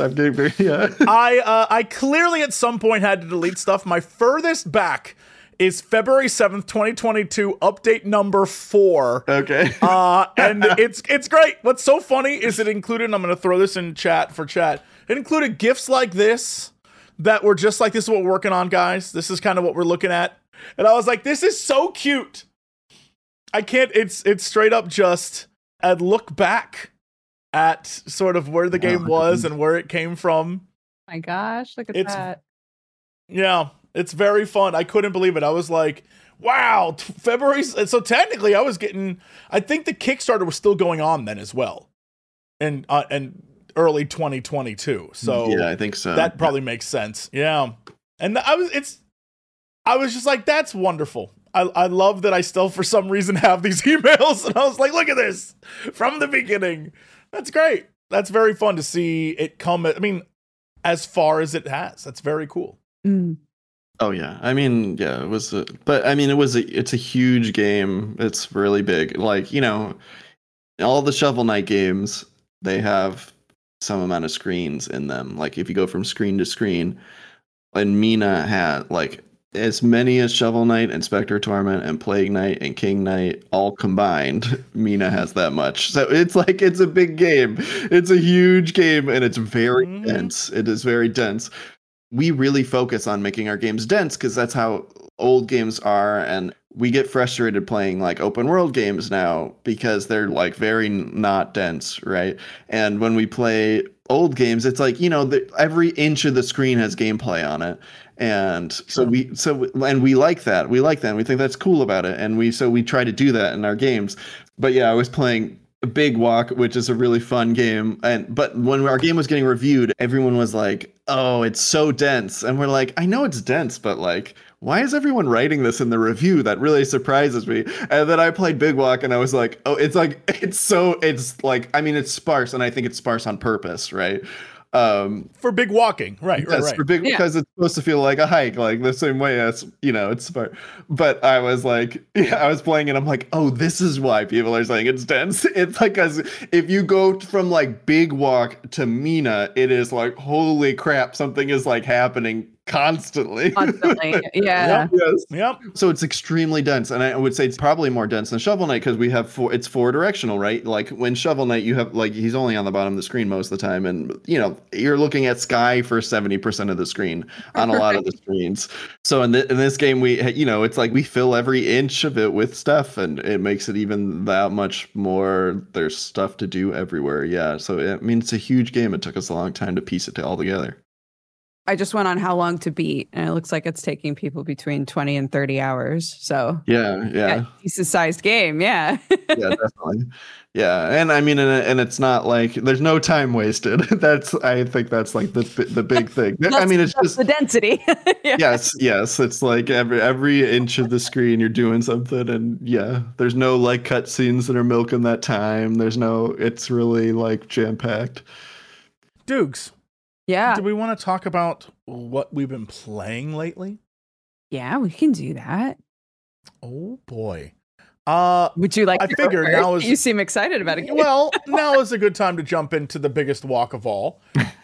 S3: I clearly at some point had to delete stuff. My furthest back is February 7th, 2022, update number 4.
S4: Okay.
S3: And it's great. What's so funny is it included, and I'm going to throw this in chat for chat. It included GIFs like this that were just like, this is what we're working on, guys. This is kind of what we're looking at. And I was like, this is so cute. I can't, it's straight up just a look back at sort of where the game was and where it came from.
S2: My gosh, look at that.
S3: Yeah, it's very fun. I couldn't believe it. I was like, wow, February. So technically I think the Kickstarter was still going on then as well. And early 2022. So
S4: yeah, I think so.
S3: That probably makes sense. Yeah. And I was just like, that's wonderful. I love that I still for some reason have these emails and I was like, look at this from the beginning. That's great. That's very fun to see it come. I mean, as far as it has, that's very cool.
S2: Mm.
S4: Oh yeah. I mean, yeah, it's a huge game. It's really big. Like, all the Shovel Knight games, they have some amount of screens in them. Like if you go from screen to screen, and Mina had like as many as Shovel Knight and Spectre Torment and Plague Knight and King Knight all combined. Mina has that much. So it's like, it's a big game. It's a huge game and it's very dense. It is very dense. We really focus on making our games dense because that's how old games are. And we get frustrated playing like open world games now because they're like very not dense, right? And when we play old games, it's like, every inch of the screen has gameplay on it. And so we like that. We like that. And we think that's cool about it. And we try to do that in our games. But yeah, I was playing Big Walk, which is a really fun game. But when our game was getting reviewed, everyone was like, oh, it's so dense. And we're like, I know it's dense, but like, why is everyone writing this in the review? That really surprises me. And then I played Big Walk and I was like, oh, it's sparse. And I think it's sparse on purpose, right?
S3: For big walking, right?
S4: For big, because it's supposed to feel like a hike, like the same way as it's smart. But I was like, I was playing and I'm like, oh, this is why people are saying it's dense. It's like, because if you go from like Big Walk to Mina, it is like, holy crap, something is like happening constantly.
S2: Yeah.
S3: Yes. Yep.
S4: So it's extremely dense, and I would say it's probably more dense than Shovel Knight because we have it's 4-directional, right? Like when Shovel Knight, you have like he's only on the bottom of the screen most of the time, and you're looking at sky for 70% of the screen on a lot of the screens. So in this game, we it's like we fill every inch of it with stuff, and it makes it even that much more. There's stuff to do everywhere. Yeah, so it's a huge game. It took us a long time to piece it all together.
S2: I just went on how long to beat, and it looks like it's taking people between 20 and 30 hours. So
S4: yeah,
S2: decent sized game. Yeah.
S4: Yeah, definitely. Yeah, and I mean, and it's not like there's no time wasted. I think that's like the big thing. I mean, it's just
S2: the density. Yeah.
S4: Yes. It's like every inch of the screen you're doing something, and there's no like cut scenes that are milking that time. It's really like jam packed.
S3: Dukes.
S2: Yeah.
S3: Do we want to talk about what we've been playing lately?
S2: Yeah, we can do that.
S3: Oh boy.
S2: Would you like
S3: I
S2: to
S3: figure
S2: go
S3: now
S2: first? You seem excited about it.
S3: Well, now is a good time to jump into the biggest walk of all.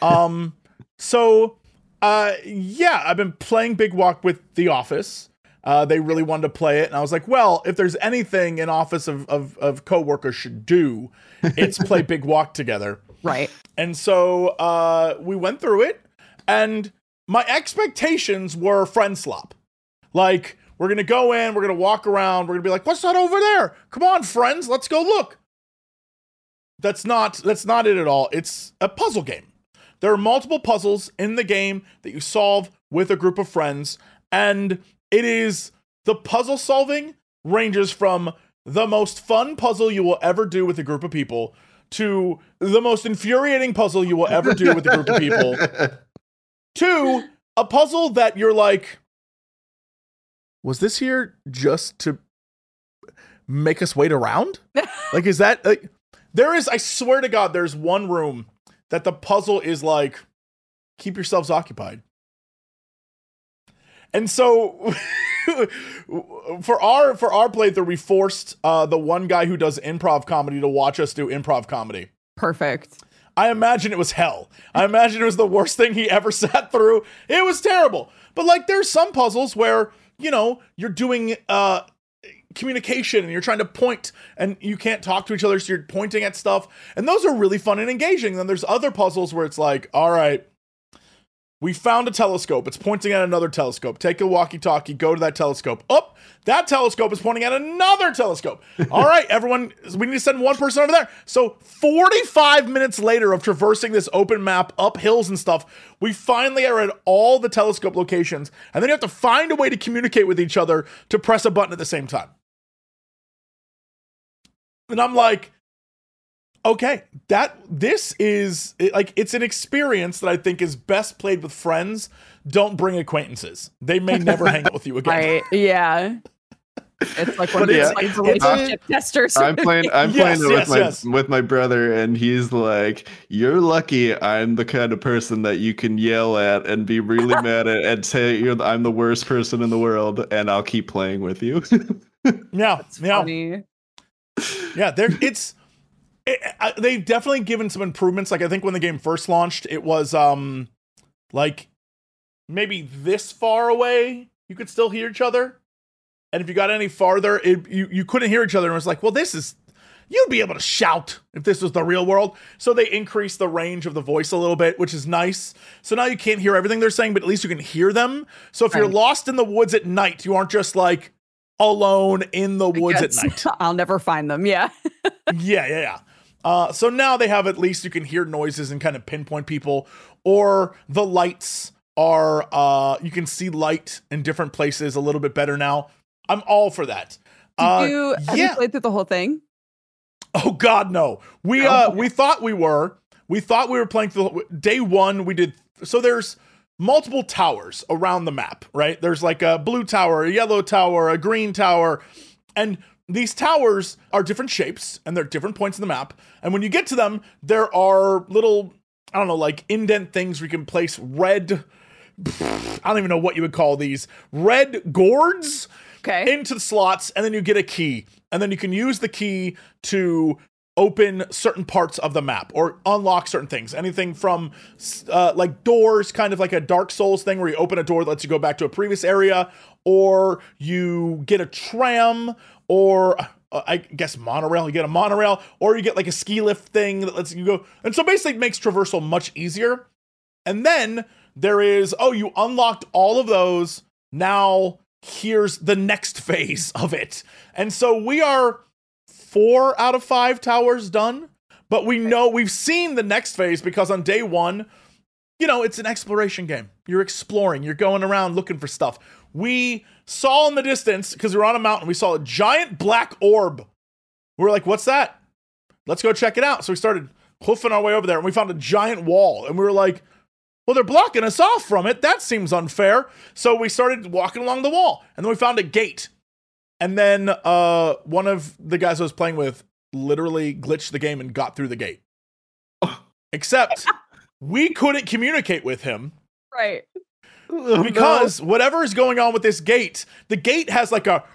S3: I've been playing Big Walk with The Office. They really wanted to play it, and I was like, well, if there's anything an office of coworkers should do, it's play Big Walk together.
S2: Right.
S3: And so we went through it, and my expectations were friend slop. Like, we're going to go in, we're going to walk around, we're going to be like, what's that over there? Come on, friends, let's go look. That's not it at all. It's a puzzle game. There are multiple puzzles in the game that you solve with a group of friends, and the puzzle solving ranges from the most fun puzzle you will ever do with a group of people to the most infuriating puzzle you will ever do with a group of people to a puzzle that you're like, was this here just to make us wait around? Like, is that like, I swear to God, there's one room that the puzzle is like, keep yourselves occupied. And so for our playthrough, we forced the one guy who does improv comedy to watch us do improv comedy.
S2: Perfect.
S3: I imagine it was hell. I imagine it was the worst thing he ever sat through. It was terrible. But like, there's some puzzles where, you're doing communication and you're trying to point and you can't talk to each other, so you're pointing at stuff. And those are really fun and engaging. Then there's other puzzles where it's like, all right, we found a telescope. It's pointing at another telescope. Take a walkie-talkie, go to that telescope. Oh, that telescope is pointing at another telescope. All right, everyone, we need to send one person over there. So 45 minutes later of traversing this open map, up hills and stuff, we finally are at all the telescope locations. And then you have to find a way to communicate with each other to press a button at the same time. And I'm like, okay, this is like, it's an experience that I think is best played with friends. Don't bring acquaintances. They may never hang out with you again.
S2: Right. Yeah. It's like one of those like relationship testers.
S4: I'm playing it with my brother, and he's like, "You're lucky. I'm the kind of person that you can yell at and be really mad at and say I'm the worst person in the world, and I'll keep playing with you."
S2: Funny.
S3: Yeah, they've definitely given some improvements. Like, I think when the game first launched, it was like maybe this far away, you could still hear each other. And if you got any farther, you couldn't hear each other. And it was like, well, you'd be able to shout if this was the real world. So they increased the range of the voice a little bit, which is nice. So now you can't hear everything they're saying, but at least you can hear them. So if you're lost in the woods at night, you aren't just like alone in the woods at night.
S2: I'll never find them. Yeah.
S3: Yeah. So now they have, at least you can hear noises and kind of pinpoint people, or the lights are, you can see light in different places a little bit better now. I'm all for that.
S2: Have you played through the whole thing?
S3: Oh God, no. We thought we were. We thought we were playing through day one. We did. So there's multiple towers around the map, right? There's like a blue tower, a yellow tower, a green tower, and these towers are different shapes and they're different points in the map. And when you get to them, there are little, I don't know, like indent things where you can place red, I don't even know what you would call these, red gourds into the slots, and then you get a key. And then you can use the key to open certain parts of the map or unlock certain things. Anything from like doors, kind of like a Dark Souls thing where you open a door that lets you go back to a previous area, or you get a tram, or I guess monorail. You get a monorail, or you get like a ski lift thing that lets you go. And so basically it makes traversal much easier. And then there is, you unlocked all of those. Now here's the next phase of it. And so we are 4 out of 5 towers done, but we know we've seen the next phase because on day 1, it's an exploration game. You're exploring, you're going around looking for stuff. We saw in the distance, because we were on a mountain, we saw a giant black orb. We were like, what's that? Let's go check it out. So we started hoofing our way over there, and we found a giant wall, and we were like, well, they're blocking us off from it. That seems unfair. So we started walking along the wall, and then we found a gate. And then one of the guys I was playing with literally glitched the game and got through the gate. Except we couldn't communicate with him.
S2: Right.
S3: Because whatever is going on with this gate, the gate has like a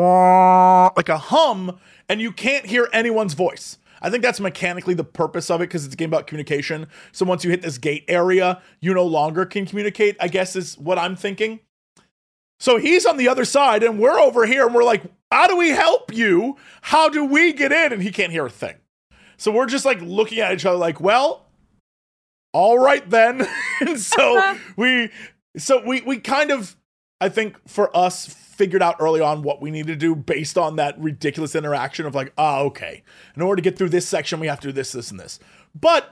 S3: hum, and you can't hear anyone's voice. I think that's mechanically the purpose of it, because it's a game about communication. So once you hit this gate area, you no longer can communicate, I guess is what I'm thinking. So he's on the other side, and we're over here, and we're like, how do we help you? How do we get in? And he can't hear a thing. So we're just like looking at each other like, well, all right then. And so we kind of, I think for us, figured out early on what we need to do based on that ridiculous interaction of like, okay, in order to get through this section, we have to do this, this, and this. But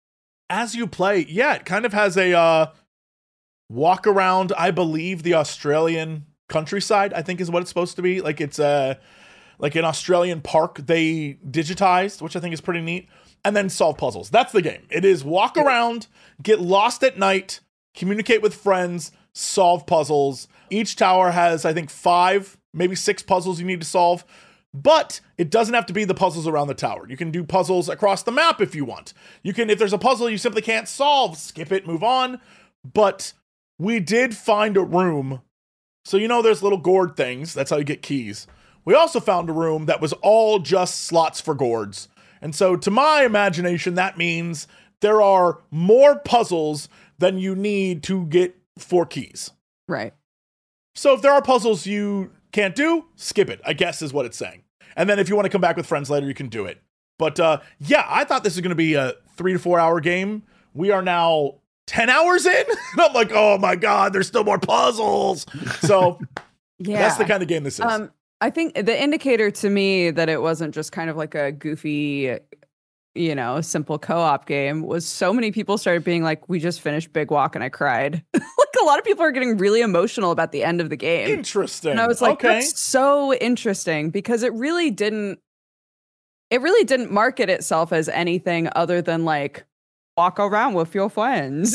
S3: as you play, it kind of has a walk around, I believe, the Australian countryside, I think is what it's supposed to be. Like it's like an Australian park they digitized, which I think is pretty neat. And then solve puzzles. That's the game. It is walk around, get lost at night, communicate with friends, solve puzzles. Each tower has, I think, 5, maybe 6 puzzles you need to solve. But it doesn't have to be the puzzles around the tower. You can do puzzles across the map if you want. You can, if there's a puzzle you simply can't solve, skip it, move on. But we did find a room. So there's little gourd things. That's how you get keys. We also found a room that was all just slots for gourds. And so to my imagination, that means there are more puzzles than you need to get 4 keys.
S2: Right.
S3: So if there are puzzles you can't do, skip it, I guess is what it's saying. And then if you want to come back with friends later, you can do it. But I thought this was going to be a 3 to 4 hour game. We are now 10 hours in. And I'm like, oh my God, there's still more puzzles. So that's the kind of game this is.
S2: I think the indicator to me that it wasn't just kind of like a goofy, simple co-op game was so many people started being like, we just finished Big Walk and I cried. Like a lot of people are getting really emotional about the end of the game.
S3: Interesting.
S2: And I was like, that's so interesting, because it really didn't market itself as anything other than like walk around with your friends,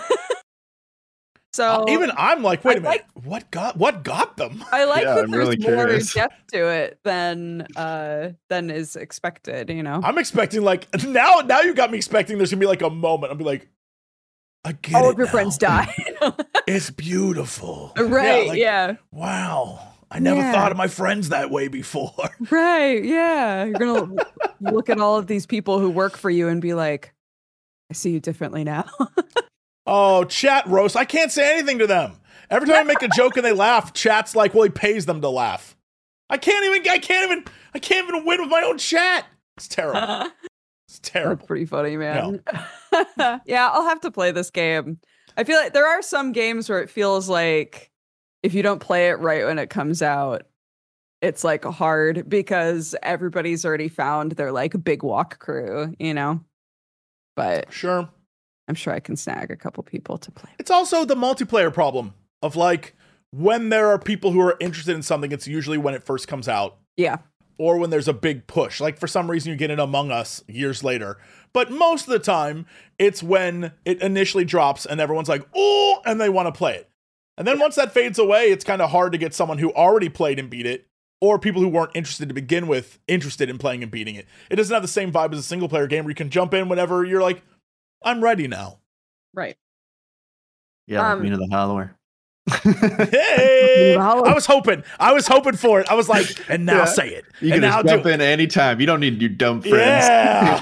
S2: So
S3: even I'm like, wait a minute, what got them?
S2: I like that
S4: I'm
S2: there's
S4: really
S2: more
S4: curious.
S2: depth to it than is expected,
S3: I'm expecting like now you got me expecting there's gonna be like a moment. I'll be like, I get
S2: all
S3: it
S2: of your
S3: now.
S2: friends die.
S3: It's beautiful.
S2: Right,
S3: Yeah. Wow. I never thought of my friends that way before.
S2: Right, yeah. You're gonna look at all of these people who work for you and be like, I see you differently now.
S3: Oh, chat roast. I can't say anything to them. Every time I make a joke and they laugh, chat's like, well, he pays them to laugh. I can't even win with my own chat. It's terrible. It's terrible.
S2: That's pretty funny, man. No. Yeah, I'll have to play this game. I feel like there are some games where it feels like if you don't play it right when it comes out, it's like hard because everybody's already found their like Big Walk crew, But
S3: Sure.
S2: I'm sure I can snag a couple people to play.
S3: It's also the multiplayer problem of like when there are people who are interested in something, it's usually when it first comes out.
S2: Yeah.
S3: Or when there's a big push. Like for some reason you get it Among Us years later. But most of the time it's when it initially drops and everyone's like, oh, and they want to play it. And then once that fades away, it's kind of hard to get someone who already played and beat it, or people who weren't interested to begin with, interested in playing and beating it. It doesn't have the same vibe as a single player game where you can jump in whenever you're like, I'm ready now.
S2: Right.
S4: Yeah, like Mina the Howler.
S3: Hey, I was hoping for it. I was like, and now say it.
S4: You can just jump in anytime. You don't need your dumb friends.
S3: Yeah.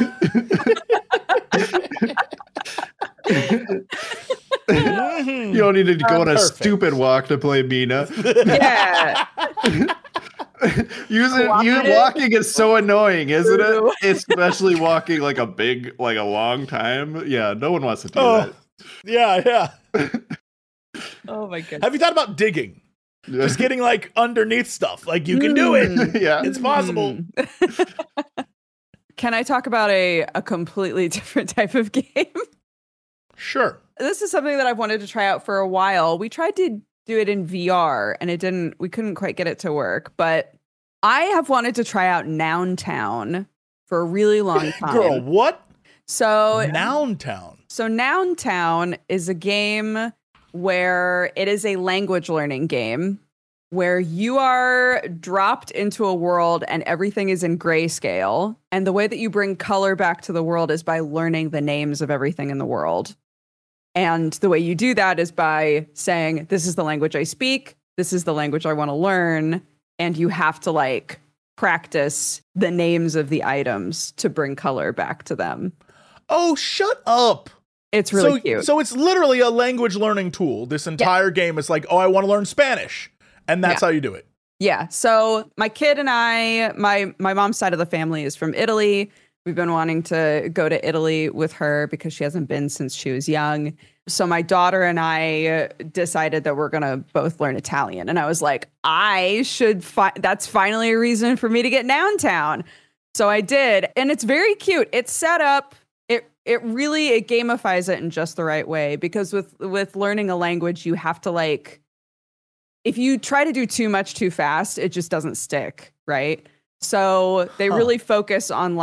S4: You don't need to go on a stupid walk to play Mina.
S2: Yeah.
S4: Walking is so annoying, isn't it? Especially walking like a long time. Yeah, no one wants to do that.
S3: Yeah.
S2: Oh my goodness.
S3: Have you thought about digging? Just getting like underneath stuff. Like you can do it.
S4: Yeah.
S3: It's possible.
S2: Can I talk about a completely different type of game?
S3: Sure.
S2: This is something that I've wanted to try out for a while. We tried to do it in VR and we couldn't quite get it to work, but I have wanted to try out Noun Town for a really long time.
S3: Girl, what?
S2: So
S3: Noun Town.
S2: So Noun Town is a game where it is a language learning game where you are dropped into a world and everything is in grayscale. And the way that you bring color back to the world is by learning the names of everything in the world. And the way you do that is by saying, this is the language I speak. This is the language I want to learn. And you have to like practice the names of the items to bring color back to them.
S3: Oh, shut up.
S2: It's really cute.
S3: So it's literally a language learning tool. This entire game is like, oh, I want to learn Spanish. And that's how you do it.
S2: Yeah. So my kid and I, my mom's side of the family is from Italy. We've been wanting to go to Italy with her because she hasn't been since she was young. So my daughter and I decided that we're going to both learn Italian. And I was like, that's finally a reason for me to get Noun Town. So I did. And it's very cute. It's set up. It gamifies it in just the right way, because with learning a language, you have to like, if you try to do too much too fast, it just doesn't stick, right? So they really focus on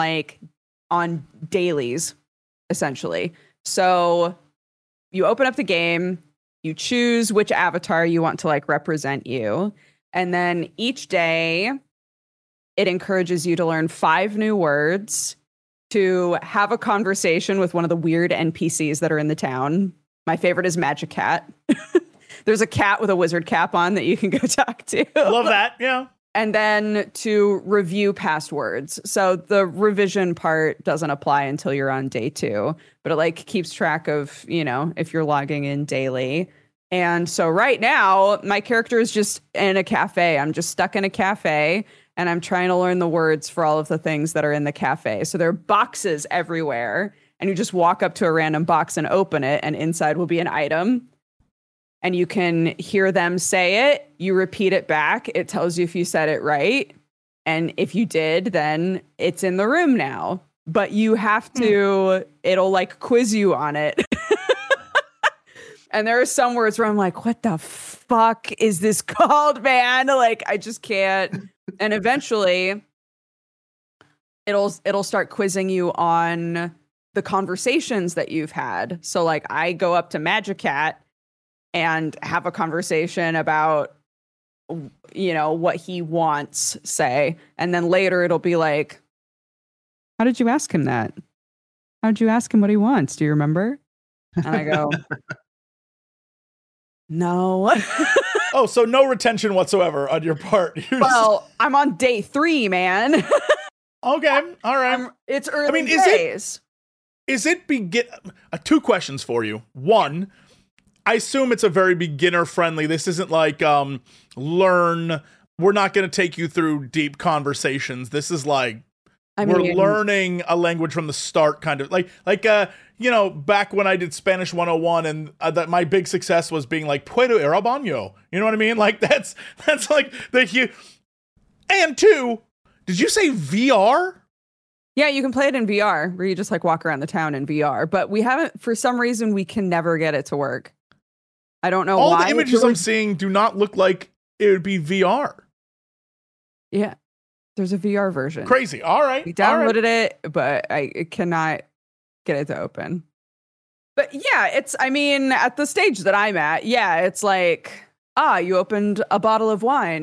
S2: dailies, essentially. So you open up the game, you choose which avatar you want to like represent you. And then each day it encourages you to learn 5 new words, to have a conversation with one of the weird NPCs that are in the town. My favorite is Magic Cat. There's a cat with a wizard cap on that you can go talk to.
S3: Love that. Yeah.
S2: And then to review past words. So the revision part doesn't apply until you're on day 2, but it like keeps track of, if you're logging in daily. And so right now my character is just in a cafe. I'm just stuck in a cafe and I'm trying to learn the words for all of the things that are in the cafe. So there are boxes everywhere and you just walk up to a random box and open it, and inside will be an item. And you can hear them say it. You repeat it back. It tells you if you said it right. And if you did, then it's in the room now. But you have to, it'll like quiz you on it. And there are some words where I'm like, what the fuck is this called, man? Like, I just can't. And eventually it'll start quizzing you on the conversations that you've had. So like I go up to Magic Cat and have a conversation about, what he wants, say. And then later it'll be like, how did you ask him that? How did you ask him what he wants? Do you remember? And I go, no.
S3: Oh, so no retention whatsoever on your part.
S2: Well, I'm on day 3, man.
S3: Okay. All right.
S2: It's early days.
S3: Is it 2 questions for you. 1, I assume it's a very beginner friendly. This isn't like learn. We're not going to take you through deep conversations. This is like we're learning a language from the start, kind of like back when I did Spanish 101, and that my big success was being like puedo ir al baño. You know what I mean? Like that's like the huge. And 2, did you say VR?
S2: Yeah, you can play it in VR, where you just like walk around the town in VR. But we haven't, for some reason, we can never get it to work. I don't know why.
S3: All the images I'm seeing do not look like it would be VR.
S2: Yeah, there's a VR version.
S3: Crazy. All right.
S2: We downloaded it, but I cannot get it to open. But yeah, at the stage that I'm at, it's like, you opened a bottle of wine.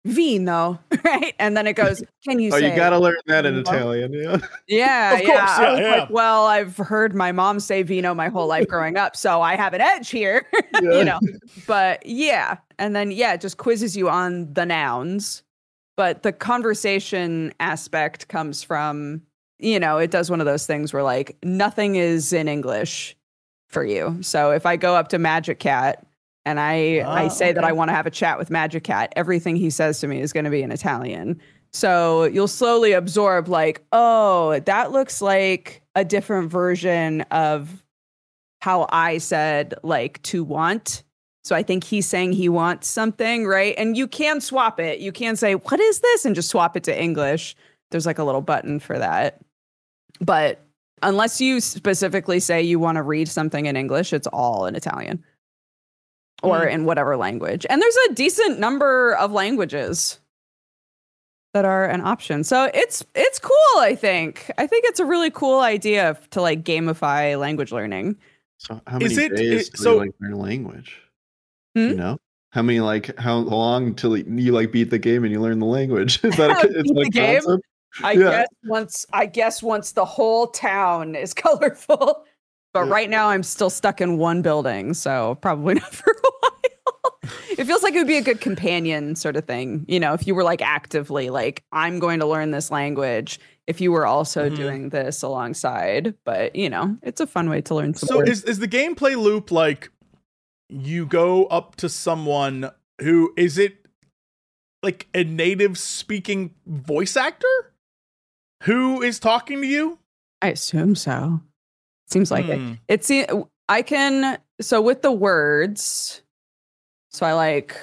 S2: vino, right? And then it goes, can you say?
S4: You gotta learn that in
S2: vino?
S4: Italian, yeah.
S2: Yeah,
S3: Of course,
S2: yeah. I was
S3: yeah.
S2: like, well, I've heard my mom say vino my whole life growing up, so I have an edge here, you know. But yeah, and then it just quizzes you on the nouns, but the conversation aspect comes from, it does one of those things where like nothing is in English for you. So if I go up to Magic Cat and I say that I want to have a chat with Magic Cat, everything he says to me is going to be in Italian. So you'll slowly absorb like, oh, that looks like a different version of how I said like to want. So I think he's saying he wants something, right? And you can swap it. You can say, what is this? And just swap it to English. There's like a little button for that. But unless you specifically say you want to read something in English, it's all in Italian or in whatever language. And there's a decent number of languages that are an option. So it's cool, I think. I think it's a really cool idea to like gamify language learning.
S4: So how many days do you like learn a language? You know? How long till you like beat the game and you learn the language? Is that a
S2: game?
S4: Concept?
S2: I guess once the whole town is colorful. But right now I'm still stuck in one building, so probably not for a while. It feels like it would be a good companion sort of thing. If you were like actively like, I'm going to learn this language, if you were also doing this alongside. But, it's a fun way to learn some words.
S3: Is the gameplay loop like you go up to someone who, is it like a native speaking voice actor who is talking to you?
S2: I assume so. Seems like it. So with the words, so I like,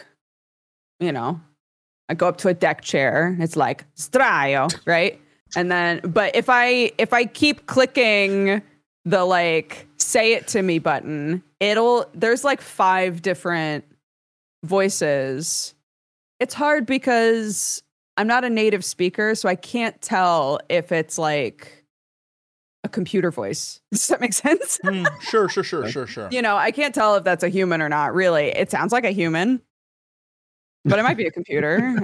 S2: I go up to a deck chair. It's like straio, right? And then, but if I keep clicking the like say it to me button, there's like 5 different voices. It's hard because I'm not a native speaker, so I can't tell if it's like a computer voice. Does that make sense?
S3: Sure.
S2: I can't tell if that's a human or not, really. It sounds like a human, but it might be a computer.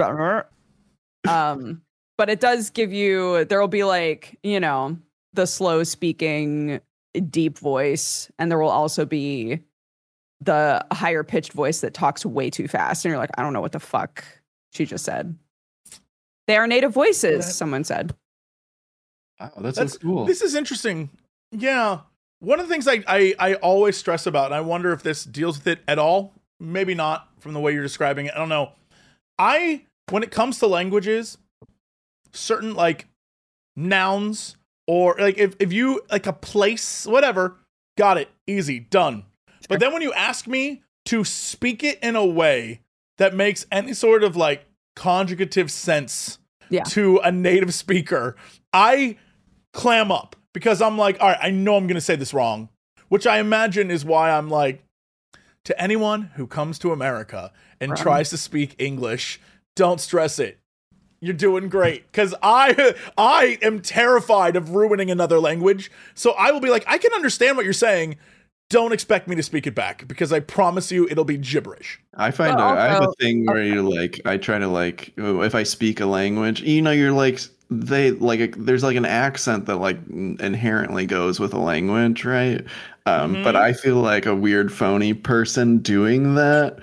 S2: But it does give you, there'll be like, the slow speaking deep voice, and there will also be the higher pitched voice that talks way too fast. And you're like, I don't know what the fuck she just said. They are native voices, someone said.
S4: Wow, that's so cool.
S3: This is interesting. Yeah. One of the things I always stress about, and I wonder if this deals with it at all, maybe not from the way you're describing it. I don't know. When it comes to languages, certain like nouns or like if you like a place, whatever, got it, easy, done. Sure. But then when you ask me to speak it in a way that makes any sort of like conjugative sense to a native speaker, I clam up because I'm like, all right, I know I'm going to say this wrong, which I imagine is why I'm like, to anyone who comes to America and tries to speak English, don't stress it. You're doing great. Because I am terrified of ruining another language. So I will be like, I can understand what you're saying. Don't expect me to speak it back because I promise you it'll be gibberish.
S4: I find I have a thing where you like, I try to like, if I speak a language, you're like, there's like an accent that like inherently goes with a language, right? But I feel like a weird phony person doing that.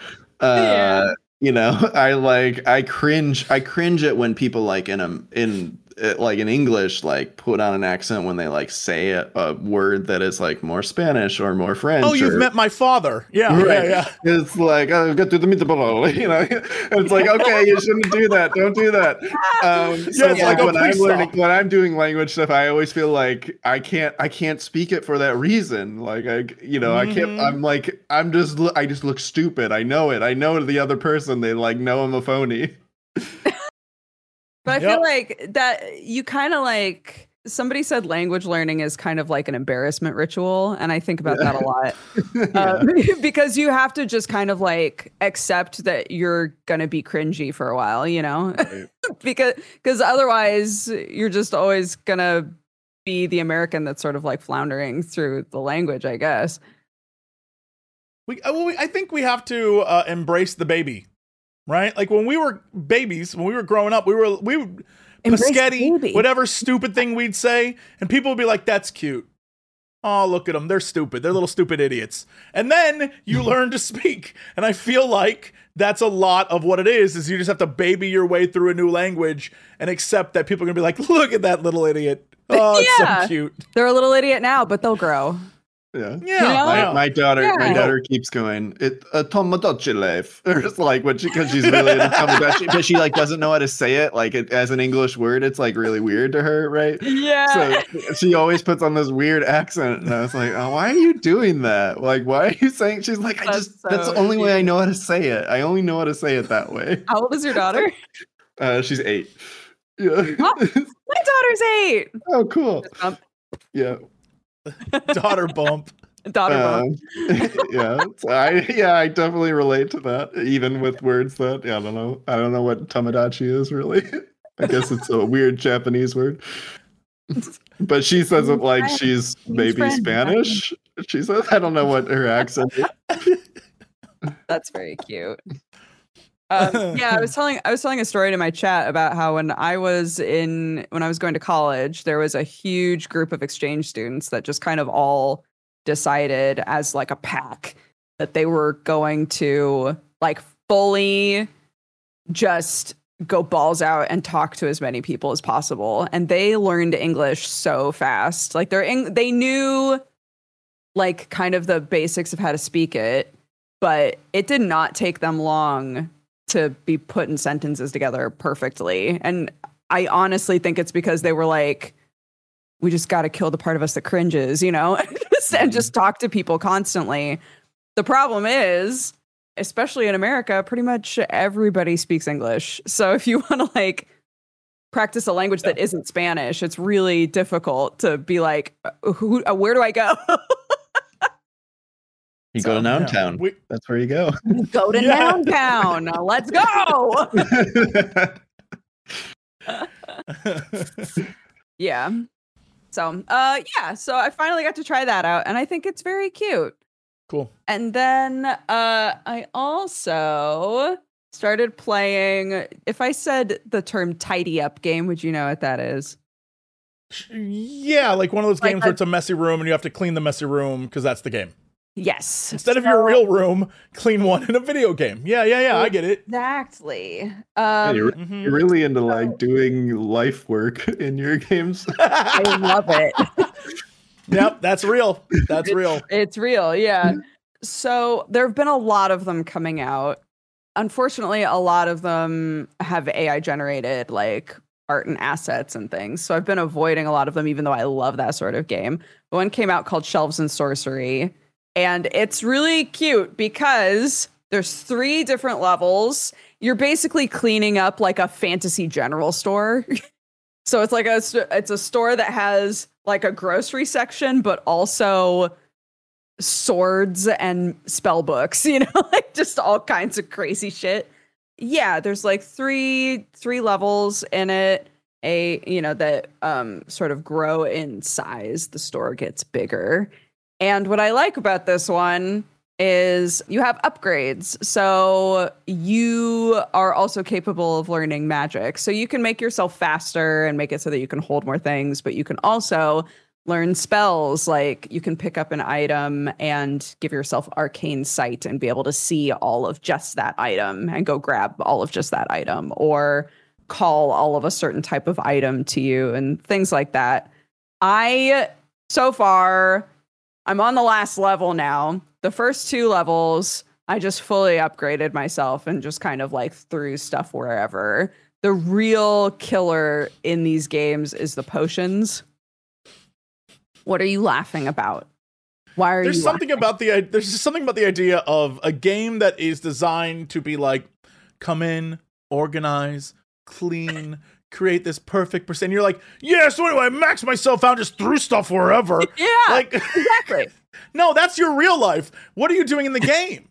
S4: I cringe at when people like in English like put on an accent when they like say a word that is like more Spanish or more French.
S3: Oh, you've met my father. Yeah, right. Yeah.
S4: It's like get to the meatball, It's like, okay, you shouldn't do that. Don't do that. So it's like when I'm doing language stuff, I always feel like I can't speak it for that reason. Like I can't. I just look stupid. I know it. I know the other person. They like know I'm a phony.
S2: But I feel like that you kind of like, somebody said language learning is kind of like an embarrassment ritual. And I think about that a lot because you have to just kind of like accept that you're going to be cringy for a while, right. because otherwise you're just always going to be the American that's sort of like floundering through the language, I guess.
S3: I think we have to embrace the baby. right? Like when we were babies, when we were growing up, we would Paschetti, whatever stupid thing we'd say, and people would be like, "That's cute." Oh, look at them. They're stupid. They're little stupid idiots. And then you learn to speak. And I feel like that's a lot of what it is you just have to baby your way through a new language and accept that people are going to be like, look at that little idiot. Oh, it's so cute.
S2: They're a little idiot now, but they'll grow.
S4: Yeah.
S2: You know?
S4: My daughter keeps going, it's a Tomodachi life. It's like because she's really into Tomodachi, but she like doesn't know how to say it. Like as an English word, it's like really weird to her, right?
S2: Yeah.
S4: So she always puts on this weird accent. And I was like, oh, why are you doing that? Like, why are you saying? She's like, that's the only way I know how to say it. I only know how to say it that way.
S2: How old is your daughter?
S4: She's 8. Yeah.
S2: Oh, my daughter's 8.
S4: Oh, cool. Yeah.
S3: Daughter bump.
S2: Bump.
S4: Yeah. I definitely relate to that. Even with words that I don't know what Tomodachi is really. I guess it's a weird Japanese word. But she says it like she's maybe Spanish. She says I don't know what her accent is.
S2: That's very cute. I was telling a story to my chat about how when I was going to college, there was a huge group of exchange students that just kind of all decided as like a pack that they were going to like fully just go balls out and talk to as many people as possible. And they learned English so fast. Like they knew like kind of the basics of how to speak it, but it did not take them long to be putting sentences together perfectly. And I honestly think it's because they were like, we just got to kill the part of us that cringes, you know, and just talk to people constantly. The problem is, especially in America, pretty much everybody speaks English. So if you want to like practice a language that isn't Spanish, it's really difficult to be like, where do I go?
S4: You go to Noun Town. That's where you go.
S2: Go to Noun Town. Let's go. Yeah. So, so I finally got to try that out, and I think it's very cute.
S3: Cool.
S2: And then I also started playing, if I said the term tidy up game, would you know what that is?
S3: Yeah, like one of those games where it's a messy room and you have to clean the messy room because that's the game.
S2: Yes.
S3: Instead of your real room, clean one in a video game. Yeah, I get it.
S2: Exactly.
S4: You're really into like doing life work in your games.
S2: I love it.
S3: Yep, that's real. That's real.
S2: It's real, yeah. So there have been a lot of them coming out. Unfortunately, a lot of them have AI generated like art and assets and things. So I've been avoiding a lot of them, even though I love that sort of game. One came out called Shelves and Sorcery. And it's really cute because there's 3 different levels. You're basically cleaning up like a fantasy general store. So it's like it's a store that has like a grocery section, but also swords and spell books, you know, like just all kinds of crazy shit. Yeah, there's like three levels in it. That sort of grow in size. The store gets bigger. And what I like about this one is you have upgrades. So you are also capable of learning magic. So you can make yourself faster and make it so that you can hold more things, but you can also learn spells. Like you can pick up an item and give yourself arcane sight and be able to see all of just that item and go grab all of just that item, or call all of a certain type of item to you and things like that. So far, I'm on the last level now. The first 2 levels, I just fully upgraded myself and just kind of like threw stuff wherever. The real killer in these games is the potions. What are you laughing about? Why are
S3: There's
S2: you
S3: something
S2: laughing?
S3: there's just something about the idea of a game that is designed to be like, come in, organize, clean, create this perfect percent. You're like, yeah, so anyway, I maxed myself out, just threw stuff wherever.
S2: Yeah,
S3: like,
S2: exactly.
S3: No, that's your real life. What are you doing in the game?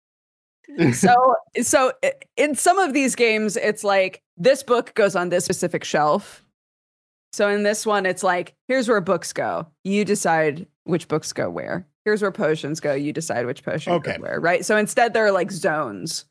S2: So in some of these games, it's like this book goes on this specific shelf. So in this one, it's like, here's where books go. You decide which books go where. Here's where potions go. You decide which potion go where, right? So instead, there are like zones.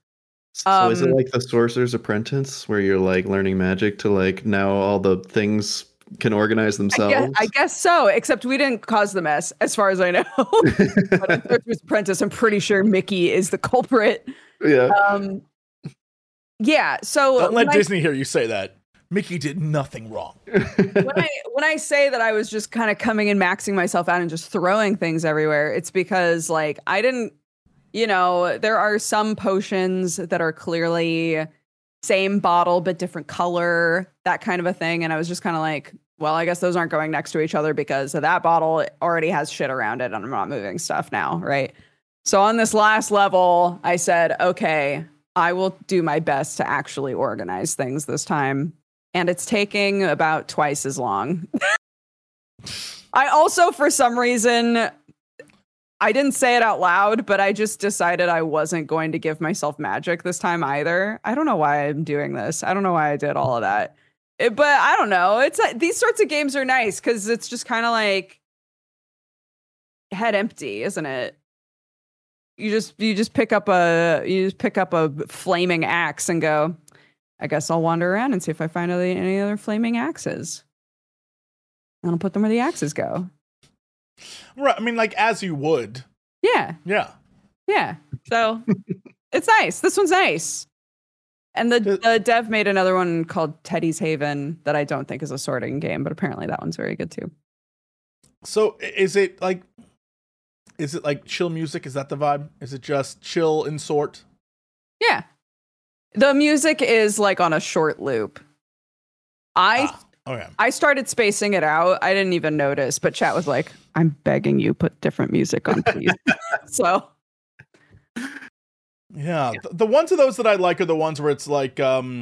S4: So is it like the Sorcerer's Apprentice, where you're like learning magic to like now all the things can organize themselves?
S2: I guess so, except we didn't cause the mess, as far as I know. But in Sorcerer's Apprentice, I'm pretty sure Mickey is the culprit.
S4: Yeah.
S2: Yeah. So
S3: don't let Disney hear you say that. Mickey did nothing wrong.
S2: When I say that I was just kind of coming and maxing myself out and just throwing things everywhere, it's because like I didn't, there are some potions that are clearly same bottle but different color, that kind of a thing, and I was just kind of like, well, I guess those aren't going next to each other because that bottle already has shit around it and I'm not moving stuff now, right? So on this last level, I said, okay, I will do my best to actually organize things this time. And it's taking about twice as long. I also, for some reason, I didn't say it out loud, but I just decided I wasn't going to give myself magic this time either. I don't know why I'm doing this. I don't know why I did all of that. But I don't know. It's these sorts of games are nice because it's just kind of like head empty, isn't it? You just pick up a flaming axe and go, I guess I'll wander around and see if I find any other flaming axes. And I'll put them where the axes go.
S3: Right. I mean, like, as you would.
S2: Yeah.
S3: Yeah.
S2: Yeah. So it's nice. This one's nice. And the dev made another one called Teddy's Haven that I don't think is a sorting game, but apparently that one's very good too.
S3: So is it like chill music? Is that the vibe? Is it just chill and sort?
S2: Yeah. The music is like on a short loop. I started spacing it out. I didn't even notice, but chat was like, I'm begging you, put different music on, please. So.
S3: Yeah. The ones of those that I like are the ones where it's like, they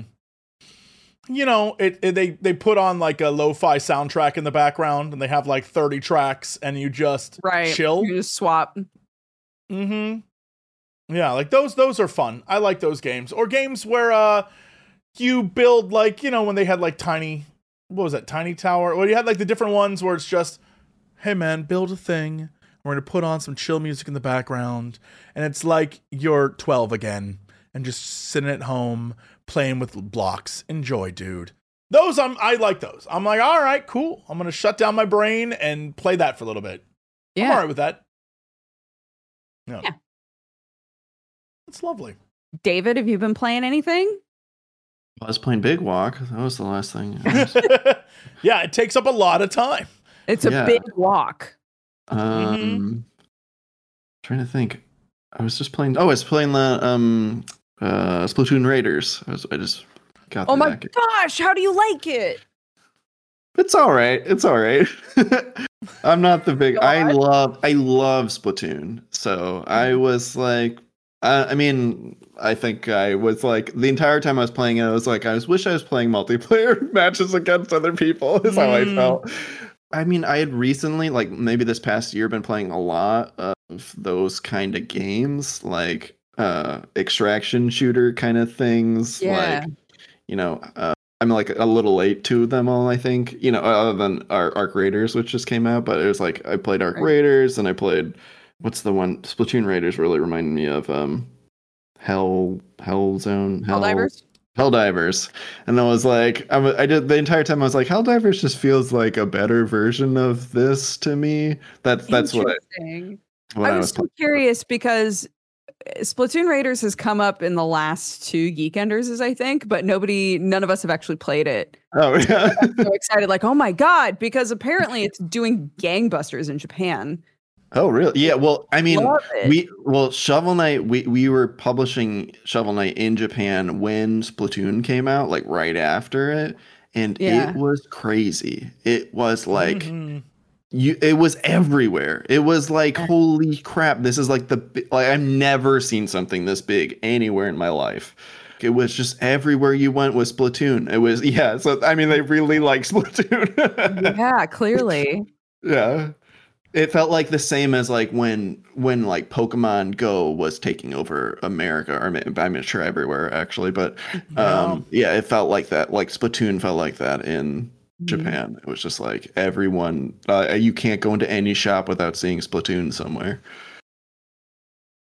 S3: put on like a lo-fi soundtrack in the background and they have like 30 tracks and you just chill.
S2: You just swap.
S3: Mm-hmm. Yeah, like those are fun. I like those games. Or games where you build like, when they had like Tiny Tower? Well, you had like the different ones where it's just, hey man, build a thing. We're going to put on some chill music in the background. And it's like you're 12 again and just sitting at home playing with blocks. Enjoy, dude. I like those. I'm like, all right, cool. I'm going to shut down my brain and play that for a little bit. Yeah. I'm all right with that. Yeah. It's lovely.
S2: David, have you been playing anything?
S4: I was playing Big Walk. That was the last thing.
S3: Yeah, it takes up a lot of time.
S2: It's a big walk.
S4: Trying to think. I was playing the Splatoon Raiders. I just got.
S2: Oh my gosh! How do you like it?
S4: It's all right. I'm not the big. I love Splatoon. So I was like, I think I was like the entire time I was playing it, I was like, I wish I was playing multiplayer matches against other people. Is how I felt. I mean, I had recently, like maybe this past year, been playing a lot of those kind of games, like extraction shooter kind of things. Yeah. Like, I'm like a little late to them all, I think, other than our Arc Raiders, which just came out. But it was like I played Arc Raiders and I played, what's the one? Splatoon Raiders really reminded me of Helldivers. And I was like, I did the entire time I was like, Helldivers just feels like a better version of this to me. That's what I was
S2: so curious because Splatoon Raiders has come up in the last two Geekenders, I think, but none of us have actually played it.
S4: Oh yeah.
S2: I'm so excited, like, oh my god, because apparently it's doing gangbusters in Japan.
S4: Oh really? Yeah. Well, I mean, Shovel Knight. We were publishing Shovel Knight in Japan when Splatoon came out, like right after it, and it was crazy. It was like it was everywhere. It was like, holy crap! This is like I've never seen something this big anywhere in my life. It was just everywhere you went was Splatoon. It was So I mean, they really like Splatoon.
S2: Yeah, clearly.
S4: Yeah. It felt like the same as like when like Pokemon Go was taking over America, or I'm sure everywhere actually, but it felt like that. Like Splatoon felt like that in Japan. It was just like everyone, you can't go into any shop without seeing Splatoon somewhere.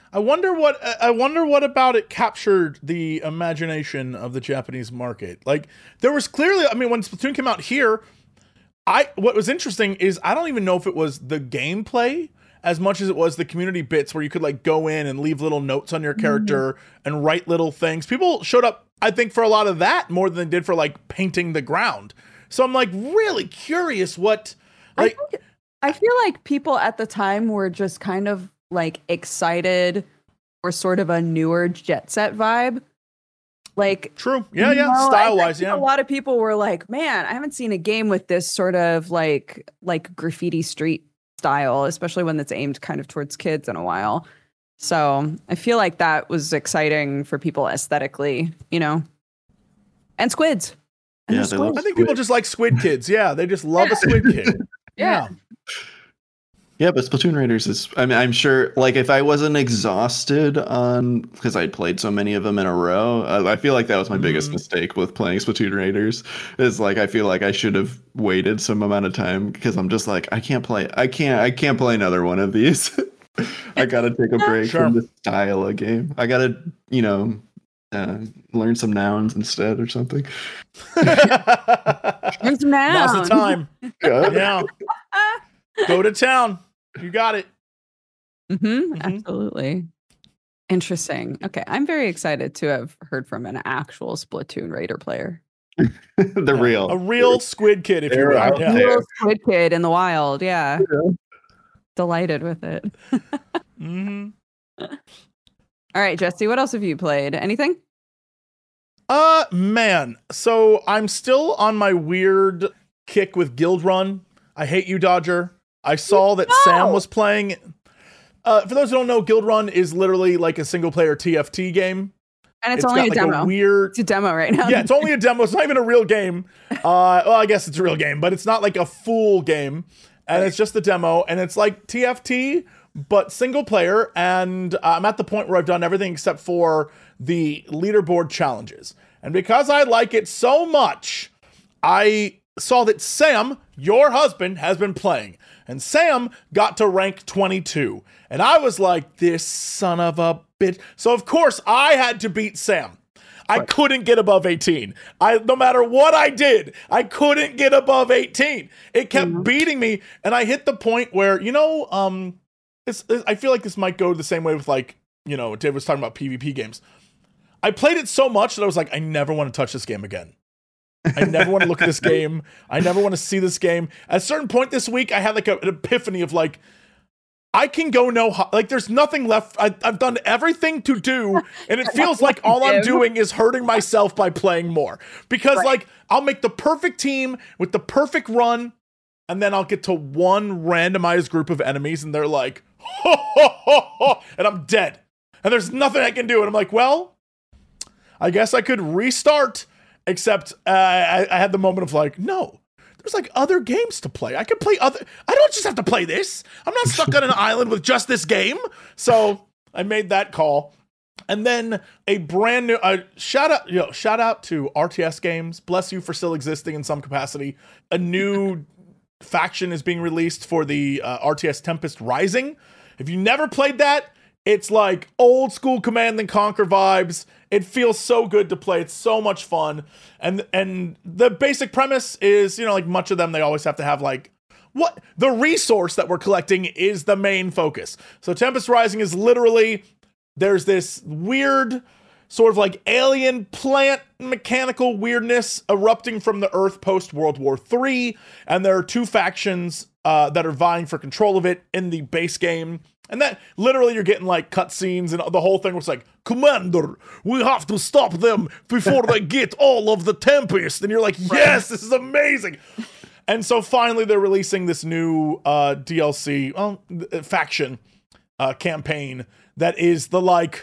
S3: I wonder what about it captured the imagination of the Japanese market. Like, there was clearly, I mean, when Splatoon came out here, what was interesting is I don't even know if it was the gameplay as much as it was the community bits where you could like go in and leave little notes on your character and write little things. People showed up, I think, for a lot of that more than they did for like painting the ground. So I'm like really curious what, like,
S2: I feel like people at the time were just kind of like excited for sort of a newer Jet Set vibe. Like,
S3: true. Yeah. Style wise. Yeah.
S2: A lot of people were like, man, I haven't seen a game with this sort of like graffiti street style, especially when it's aimed kind of towards kids in a while. So I feel like that was exciting for people aesthetically, you know, and squids.
S4: Yeah,
S2: squids.
S3: I think people just like squid kids. Yeah. They just love a squid kid.
S2: Yeah.
S4: Yeah, but Splatoon Raiders is, I mean, I'm sure, like, if I wasn't exhausted because I'd played so many of them in a row, I feel like that was my biggest mistake with playing Splatoon Raiders, is like, I feel like I should have waited some amount of time, because I'm just like, I can't play another one of these. I gotta take a break from the style of game. I gotta, learn some nouns instead or something.
S2: Learn some nouns.
S3: Now's the time. Yeah. Go to town. You got it.
S2: Absolutely. Interesting. Okay. I'm very excited to have heard from an actual Splatoon Raider player.
S4: A real
S3: squid kid, if you will.
S2: A real squid kid in the wild. Yeah. Delighted with it. All right, Jesse, what else have you played? Anything?
S3: Man. So I'm still on my weird kick with Guild Run. I hate you, Dodger. I saw that Sam was playing. For those who don't know, Guild Run is literally like a single player TFT game.
S2: And it's only a demo. It's a demo right now.
S3: Yeah, it's only a demo. It's not even a real game. Well, I guess it's a real game, but it's not like a full game. And it's just a demo. And it's like TFT, but single player. And I'm at the point where I've done everything except for the leaderboard challenges. And because I like it so much, I saw that Sam, your husband, has been playing. And Sam got to rank 22. And I was like, this son of a bitch. So, of course, I had to beat Sam. I couldn't get above 18. No matter what I did, I couldn't get above 18. It kept beating me. And I hit the point where, I feel like this might go the same way with, like, Dave was talking about PvP games. I played it so much that I was like, I never want to touch this game again. I never want to look at this game. I never want to see this game. At a certain point this week, I had like an epiphany of like, I can go there's nothing left. I've done everything to do, and it feels like all I'm doing is hurting myself by playing more. Because like, I'll make the perfect team with the perfect run, and then I'll get to one randomized group of enemies, and they're like, ho, ho, ho, ho, and I'm dead. And there's nothing I can do. And I'm like, well, I guess I could restart. Except I had the moment of like, no, there's like other games to play. I can play I don't just have to play this. I'm not stuck on an island with just this game. So I made that call. And then a brand new shout out to RTS Games. Bless you for still existing in some capacity. A new faction is being released for the RTS Tempest Rising. If you never played that, it's like old school Command and Conquer vibes. It feels so good to play. It's so much fun. And the basic premise is, like much of them, they always have to have like, what the resource that we're collecting is the main focus. So Tempest Rising is literally, there's this weird sort of like alien plant mechanical weirdness erupting from the Earth post World War III. And there are two factions that are vying for control of it in the base game. And that literally you're getting like cutscenes and the whole thing was like, Commander, we have to stop them before they get all of the Tempest. And you're like, yes, this is amazing. And so finally they're releasing this new DLC, faction campaign that is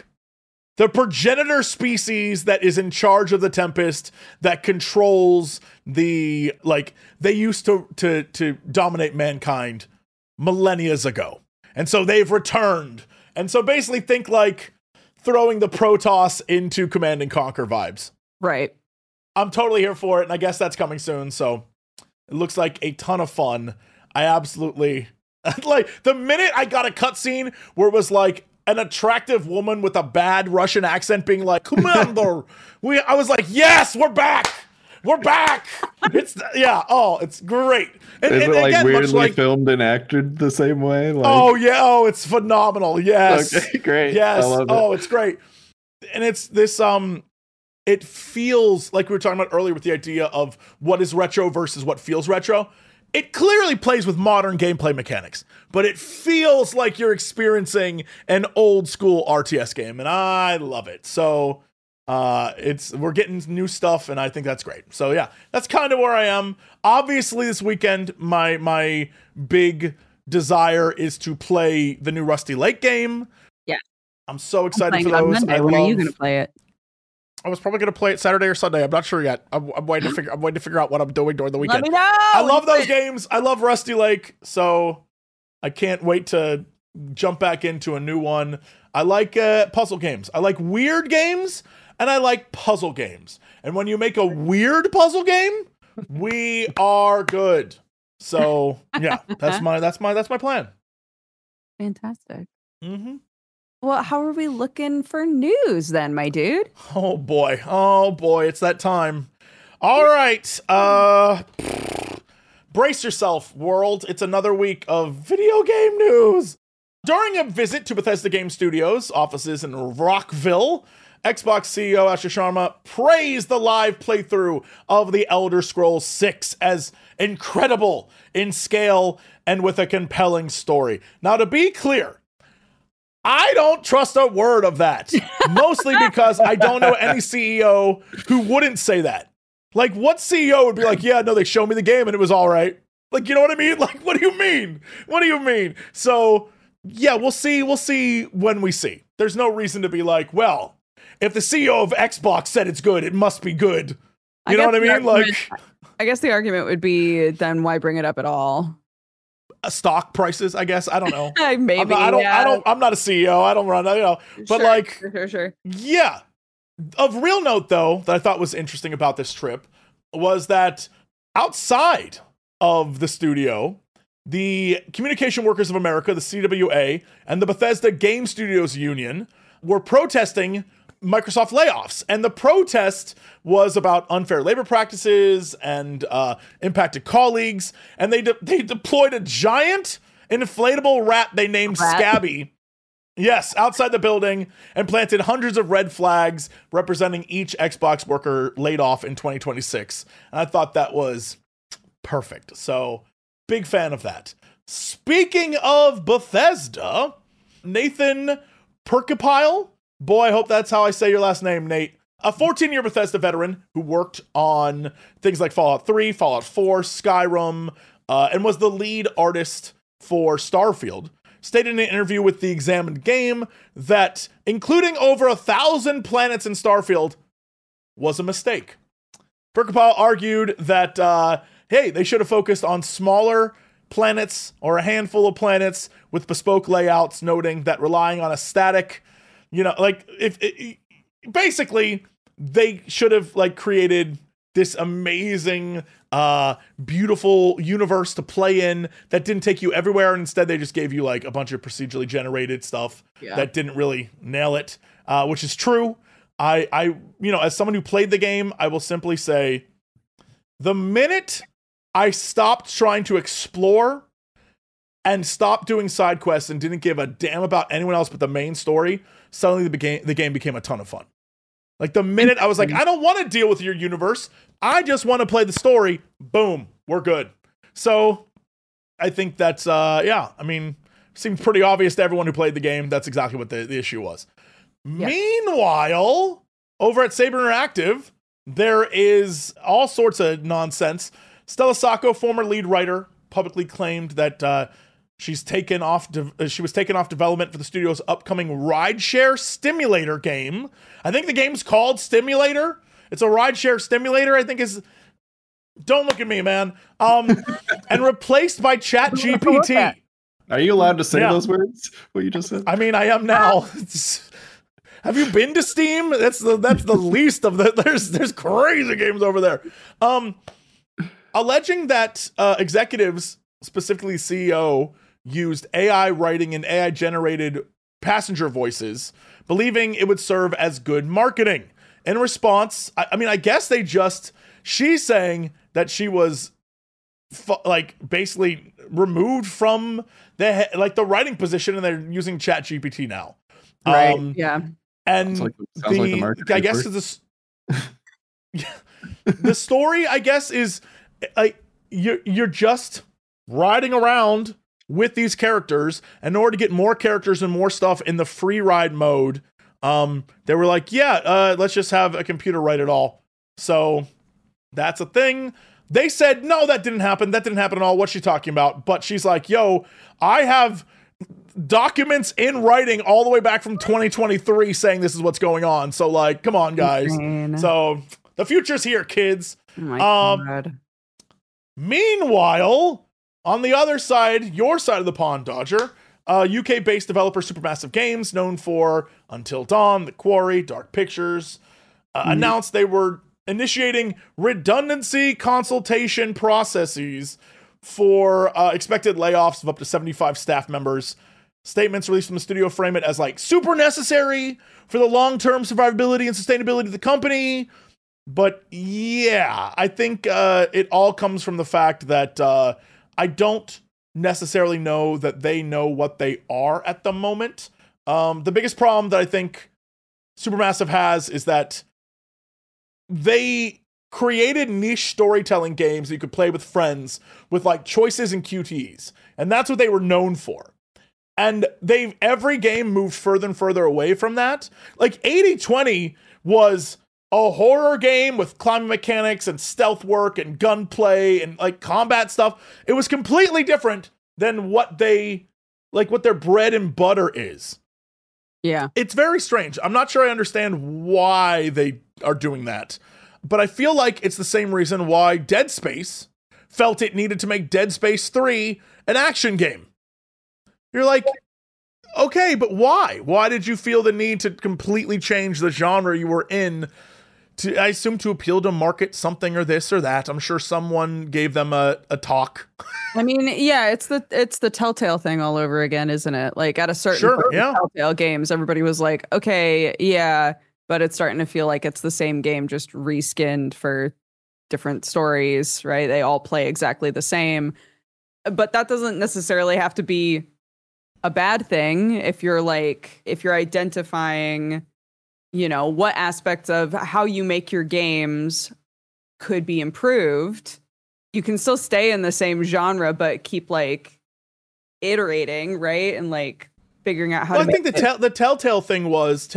S3: the progenitor species that is in charge of the Tempest that controls they used to dominate mankind millennia ago. And so they've returned. And so basically think like throwing the Protoss into Command and Conquer vibes.
S2: Right.
S3: I'm totally here for it. And I guess that's coming soon. So it looks like a ton of fun. I absolutely like the minute I got a cutscene where it was like an attractive woman with a bad Russian accent being like, Commander, I was like, yes, we're back. We're back. It's great. And,
S4: Is it like
S3: again,
S4: weirdly filmed and acted the same way? Like...
S3: Oh yeah, it's phenomenal. Yes.
S4: Okay, great.
S3: Yes.
S4: I love it.
S3: It's great. And it's this it feels like we were talking about earlier with the idea of what is retro versus what feels retro. It clearly plays with modern gameplay mechanics, but it feels like you're experiencing an old school RTS game, and I love it. So we're getting new stuff, and I think that's great. So yeah, that's kind of where I am. Obviously, this weekend, my big desire is to play the new Rusty Lake game.
S2: Yeah,
S3: I'm so excited for those.
S2: On Monday. When are you going to play it?
S3: I was probably going to play it Saturday or Sunday. I'm not sure yet. I'm waiting to figure out what I'm doing during the weekend.
S2: Let me know.
S3: I love those games. I love Rusty Lake, so I can't wait to jump back into a new one. I like puzzle games. I like weird games, and I like puzzle games. And when you make a weird puzzle game, we are good. So yeah, that's my plan.
S2: Fantastic.
S3: Mm-hmm.
S2: Well, how are we looking for news then, my dude?
S3: Oh boy, it's that time. All right, brace yourself, world. It's another week of video game news. During a visit to Bethesda Game Studios offices in Rockville, Xbox CEO Asher Sharma praised the live playthrough of The Elder Scrolls 6 as incredible in scale and with a compelling story. Now, to be clear, I don't trust a word of that, mostly because I don't know any CEO who wouldn't say that. Like, what CEO would be like, yeah, no, they showed me the game and it was all right. Like, you know what I mean? Like, what do you mean? What do you mean? So, yeah, we'll see when we see. There's no reason to be like, well, if the CEO of Xbox said it's good, it must be good. You know what I mean? Like,
S2: I guess the argument would be, then why bring it up at all?
S3: Stock prices, I guess. I don't know.
S2: Maybe.
S3: I'm not a CEO. I don't run, but
S2: sure.
S3: Yeah. Of real note, though, that I thought was interesting about this trip was that outside of the studio, the Communication Workers of America, the CWA, and the Bethesda Game Studios Union were protesting Microsoft layoffs. And the protest was about unfair labor practices and impacted colleagues. And they deployed a giant inflatable rat they named Scabby. Yes, outside the building, and planted hundreds of red flags representing each Xbox worker laid off in 2026. And I thought that was perfect. So, big fan of that. Speaking of Bethesda, Nathan Perkipile, boy, I hope that's how I say your last name, Nate. A 14-year Bethesda veteran who worked on things like Fallout 3, Fallout 4, Skyrim, and was the lead artist for Starfield, stated in an interview with The Examined Game that including over 1,000 planets in Starfield was a mistake. Perkipile argued that, hey, they should have focused on smaller planets or a handful of planets with bespoke layouts, noting that relying on a static, basically they should have created this amazing, beautiful universe to play in that didn't take you everywhere. And instead they just gave you a bunch of procedurally generated stuff that didn't really nail it, which is true. I as someone who played the game, I will simply say the minute I stopped trying to explore and stopped doing side quests and didn't give a damn about anyone else but the main story, suddenly the game became a ton of fun. Like, the minute I was like, I don't want to deal with your universe, I just want to play the story, boom, we're good. So I think that's, seems pretty obvious to everyone who played the game. That's exactly what the issue was. Yeah. Meanwhile, over at Saber Interactive, there is all sorts of nonsense. Stella Sacco, former lead writer, publicly claimed that she was taken off development for the studio's upcoming rideshare simulator game. I think the game's called Stimulator. It's a rideshare simulator, I think is... Don't look at me, man. And replaced by ChatGPT.
S4: Are you allowed to say those words? What you just said?
S3: I mean, I am now. Have you been to Steam? That's the least of the... There's crazy games over there. Alleging that executives, specifically CEO, used AI writing and AI-generated passenger voices, believing it would serve as good marketing. In response, I guess she's saying that she was basically removed from the writing position, and they're using ChatGPT now.
S2: Right. Yeah.
S3: And
S4: sounds like the market
S3: I guess the story, I guess, is you're just riding around with these characters, and in order to get more characters and more stuff in the free ride mode, they were like, let's just have a computer write it all. So that's a thing. They said, no, that didn't happen. That didn't happen at all. What's she talking about? But she's like, yo, I have documents in writing all the way back from 2023 saying this is what's going on. So like, come on, guys. Insane. So the future's here, kids.
S2: Oh my God.
S3: Meanwhile, on the other side, your side of the pond, Dodger, UK-based developer Supermassive Games, known for Until Dawn, The Quarry, Dark Pictures, announced they were initiating redundancy consultation processes for expected layoffs of up to 75 staff members. Statements released from the studio frame it as like super necessary for the long-term survivability and sustainability of the company. But yeah, I think it all comes from the fact that I don't necessarily know that they know what they are at the moment. The biggest problem that I think Supermassive has is that they created niche storytelling games that you could play with friends with like choices and QTEs. And that's what they were known for. And every game moved further and further away from that. Like 80/20 was a horror game with climbing mechanics and stealth work and gunplay and like combat stuff. It was completely different than what their bread and butter is.
S2: Yeah.
S3: It's very strange. I'm not sure I understand why they are doing that, but I feel like it's the same reason why Dead Space felt it needed to make Dead Space 3 an action game. You're like, okay, but why? Why did you feel the need to completely change the genre you were in? I assume to appeal to market something or this or that. I'm sure someone gave them a talk.
S2: I mean, yeah, it's the Telltale thing all over again, isn't it? Like at a certain point with Telltale games, everybody was like, okay, yeah, but it's starting to feel like it's the same game, just reskinned for different stories, right? They all play exactly the same. But that doesn't necessarily have to be a bad thing if you're identifying, what aspects of how you make your games could be improved. You can still stay in the same genre, but keep like iterating, right? And like figuring out how to
S3: I think the Telltale thing was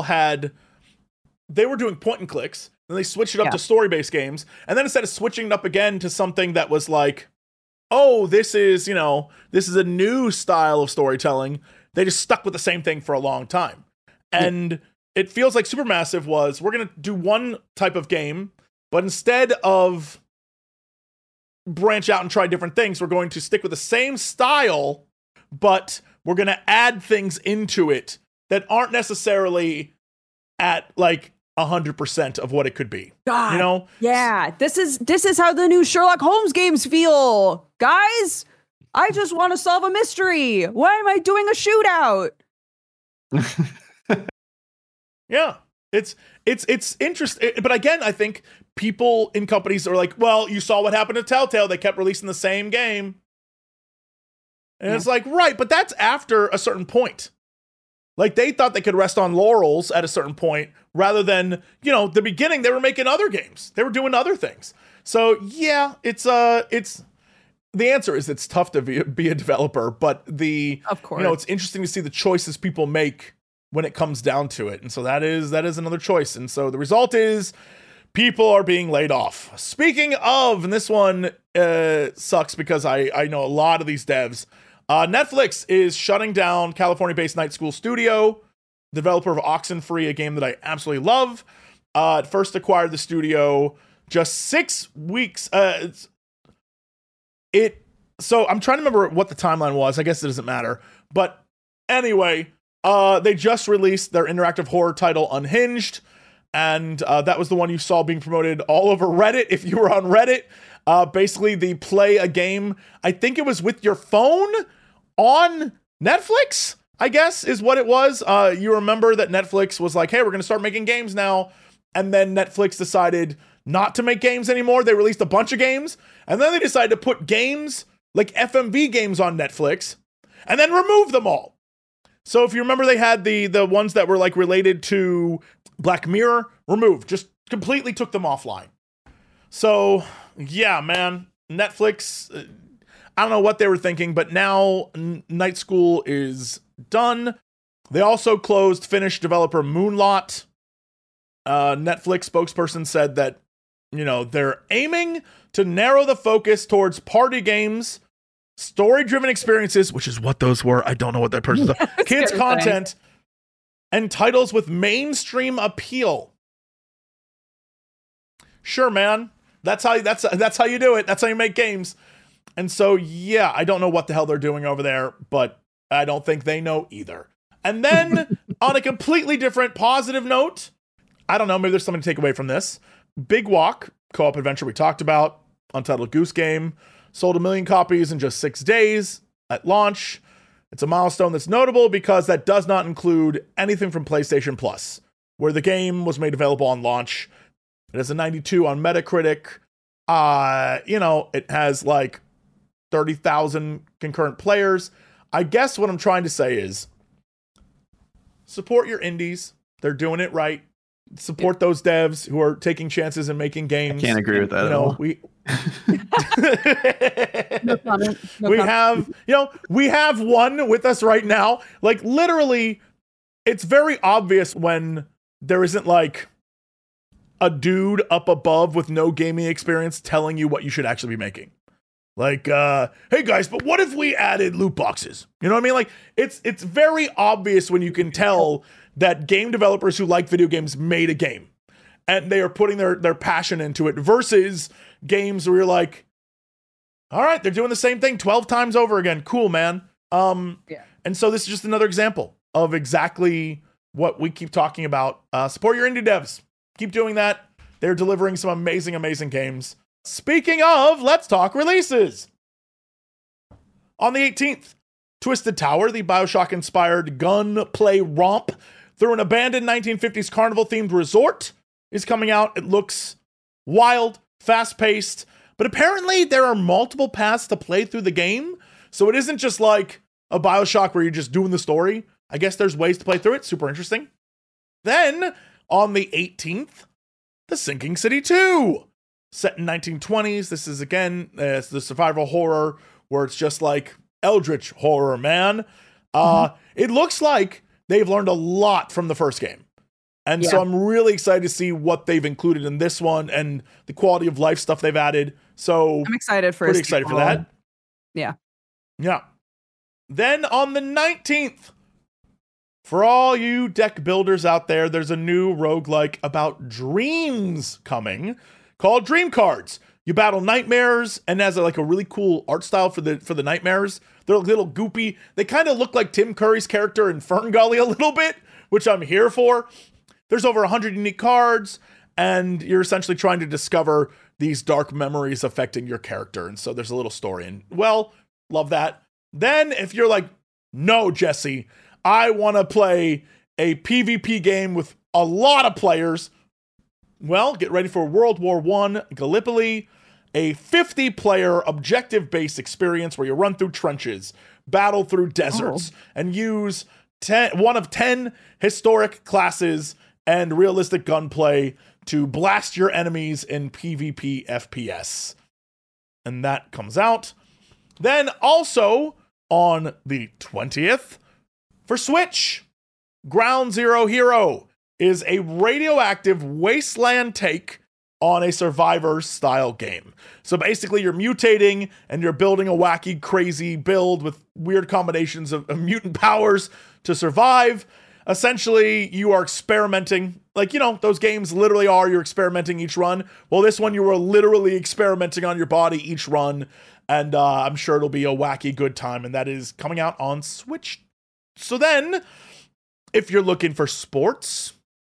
S3: they were doing point and clicks, then they switched it up to story-based games, and then instead of switching it up again to something that was like, oh, this is a new style of storytelling, they just stuck with the same thing for a long time. And it feels like Supermassive was, we're going to do one type of game, but instead of branch out and try different things, we're going to stick with the same style, but we're going to add things into it that aren't necessarily at like 100% of what it could be.
S2: God, yeah, this is how the new Sherlock Holmes games feel, guys. I just want to solve a mystery. Why am I doing a shootout?
S3: Yeah, it's interesting, but again, I think people in companies are like, well, you saw what happened to Telltale. They kept releasing the same game, and it's like, right, but that's after a certain point. Like they thought they could rest on laurels at a certain point, rather than the beginning. They were making other games. They were doing other things. So yeah, it's the answer is it's tough to be a developer, but
S2: of course,
S3: it's interesting to see the choices people make when it comes down to it. And so that is another choice. And so the result is people are being laid off. Speaking of, and this one sucks because I know a lot of these devs. Netflix is shutting down California-based Night School Studio, developer of Oxenfree, a game that I absolutely love. It first acquired the studio just 6 weeks. So I'm trying to remember what the timeline was. I guess it doesn't matter. But anyway, they just released their interactive horror title Unhinged, and that was the one you saw being promoted all over Reddit if you were on Reddit. Basically, they play a game, I think it was with your phone on Netflix, I guess, is what it was. You remember that Netflix was like, hey, we're going to start making games now. And then Netflix decided not to make games anymore. They released a bunch of games. And then they decided to put games, like FMV games, on Netflix. And then remove them all. So if you remember, they had the ones that were like related to Black Mirror, removed. Just completely took them offline. So, yeah, man. Netflix, I don't know what they were thinking, but now Night School is done. They also closed Finnish developer Moonlot. Netflix spokesperson said that, you know, they're aiming to narrow the focus towards party games, story-driven experiences, which is what those were. I don't know what that person's kids content, and titles with mainstream appeal. Sure, man. That's how you do it. That's how you make games. And so, yeah, I don't know what the hell they're doing over there, but I don't think they know either. And then, on a completely different positive note, I don't know, maybe there's something to take away from this. Big Walk, co-op adventure we talked about, Untitled Goose Game, sold 1 million copies in just 6 days at launch. It's a milestone that's notable because that does not include anything from PlayStation Plus, where the game was made available on launch. It has a 92 on Metacritic. You know, it has like 30,000 concurrent players. I guess what I'm trying to say is support your indies. They're doing it right. Support those devs who are taking chances and making games.
S4: I can't agree with that at all.
S2: No comment.
S3: We have one with us right now. Like, literally, it's very obvious when there isn't like a dude up above with no gaming experience telling you what you should actually be making. Like, hey guys, but what if we added loot boxes? You know what I mean? Like, it's very obvious when you can tell that game developers who like video games made a game and they are putting their passion into it, versus games where you're like, all right, they're doing the same thing 12 times over again. Cool, man.
S2: Yeah.
S3: And so this is just another example of exactly what we keep talking about. Support your indie devs. Keep doing that. They're delivering some amazing, amazing games. Speaking of, let's talk releases. On the 18th, Twisted Tower, the BioShock-inspired gunplay romp through an abandoned 1950s carnival-themed resort, is coming out. It looks wild, fast-paced, but apparently there are multiple paths to play through the game, so it isn't just like a BioShock where you're just doing the story. I guess there's ways to play through it. Super interesting. Then, on the 18th, The Sinking City 2. Set in 1920s. This is, again, it's the survival horror where it's just like eldritch horror, man. It looks like they've learned a lot from the first game. And so I'm really excited to see what they've included in this one and the quality of life stuff they've added. So
S2: I'm excited for
S3: pretty excited for that.
S2: Yeah.
S3: Yeah. Then on the 19th, for all you deck builders out there, there's a new roguelike about dreams coming called Dream Cards. You battle nightmares, and has like a really cool art style for the nightmares. They're a little goopy. They kind of look like Tim Curry's character in Ferngully a little bit, which I'm here for. There's over 100 unique cards, and you're essentially trying to discover these dark memories affecting your character. And so there's a little story, and well, love that. Then if you're like, no, Jesse, I want to play a PvP game with a lot of players, well, get ready for World War I Gallipoli, a 50-player objective-based experience where you run through trenches, battle through deserts, and use one of 10 historic classes and realistic gunplay to blast your enemies in PvP FPS. And that comes out. Then also on the 20th, for Switch, Ground Zero Hero is a radioactive wasteland take on a Survivor-style game. So basically, you're mutating and you're building a wacky, crazy build with weird combinations of mutant powers to survive. Essentially, you are experimenting. Like, you know, those games literally are, you're experimenting each run. Well, this one, you were literally experimenting on your body each run. And I'm sure it'll be a wacky good time. And that is coming out on Switch. So then, if you're looking for sports,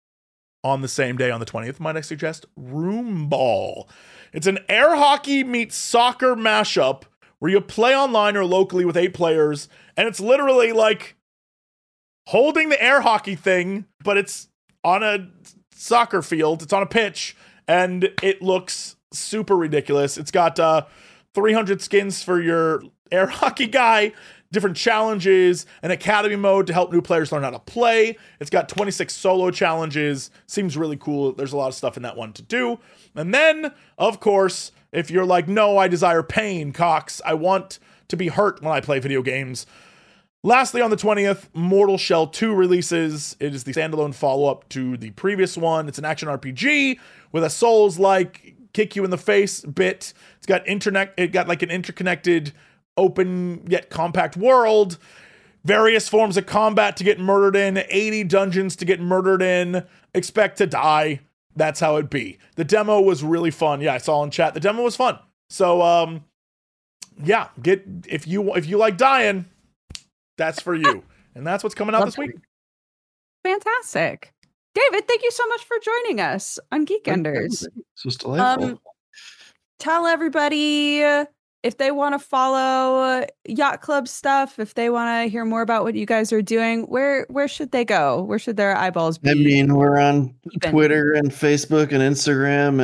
S3: on the same day, on the 20th, might I suggest Room Ball. It's an air hockey meets soccer mashup where you play online or locally with 8 players, and it's literally like holding the air hockey thing, but it's on a soccer field. It's on a pitch, and it looks super ridiculous. It's got 300 skins for your air hockey guy, different challenges, an academy mode to help new players learn how to play. It's got 26 solo challenges. Seems really cool. There's a lot of stuff in that one to do. And then, of course, if you're like, no, I desire pain, Cox, I want to be hurt when I play video games. Lastly, on the 20th, Mortal Shell 2 releases. It is the standalone follow-up to the previous one. It's an action RPG with a Souls-like kick you in the face bit. It got like an interconnected, open yet compact world. Various forms of combat to get murdered in. 80 dungeons to get murdered in. Expect to die. That's how it be. The demo was really fun. Yeah, I saw in chat. The demo was fun. So, yeah, if you like dying, that's for you. And that's what's coming out this week.
S2: Fantastic. David, thank you so much for joining us on Geekenders.
S4: This was delightful.
S2: Tell everybody if they want to follow Yacht Club stuff, if they want to hear more about what you guys are doing, where should they go? Where should their eyeballs be?
S4: I mean, we're on Twitter and Facebook and Instagram,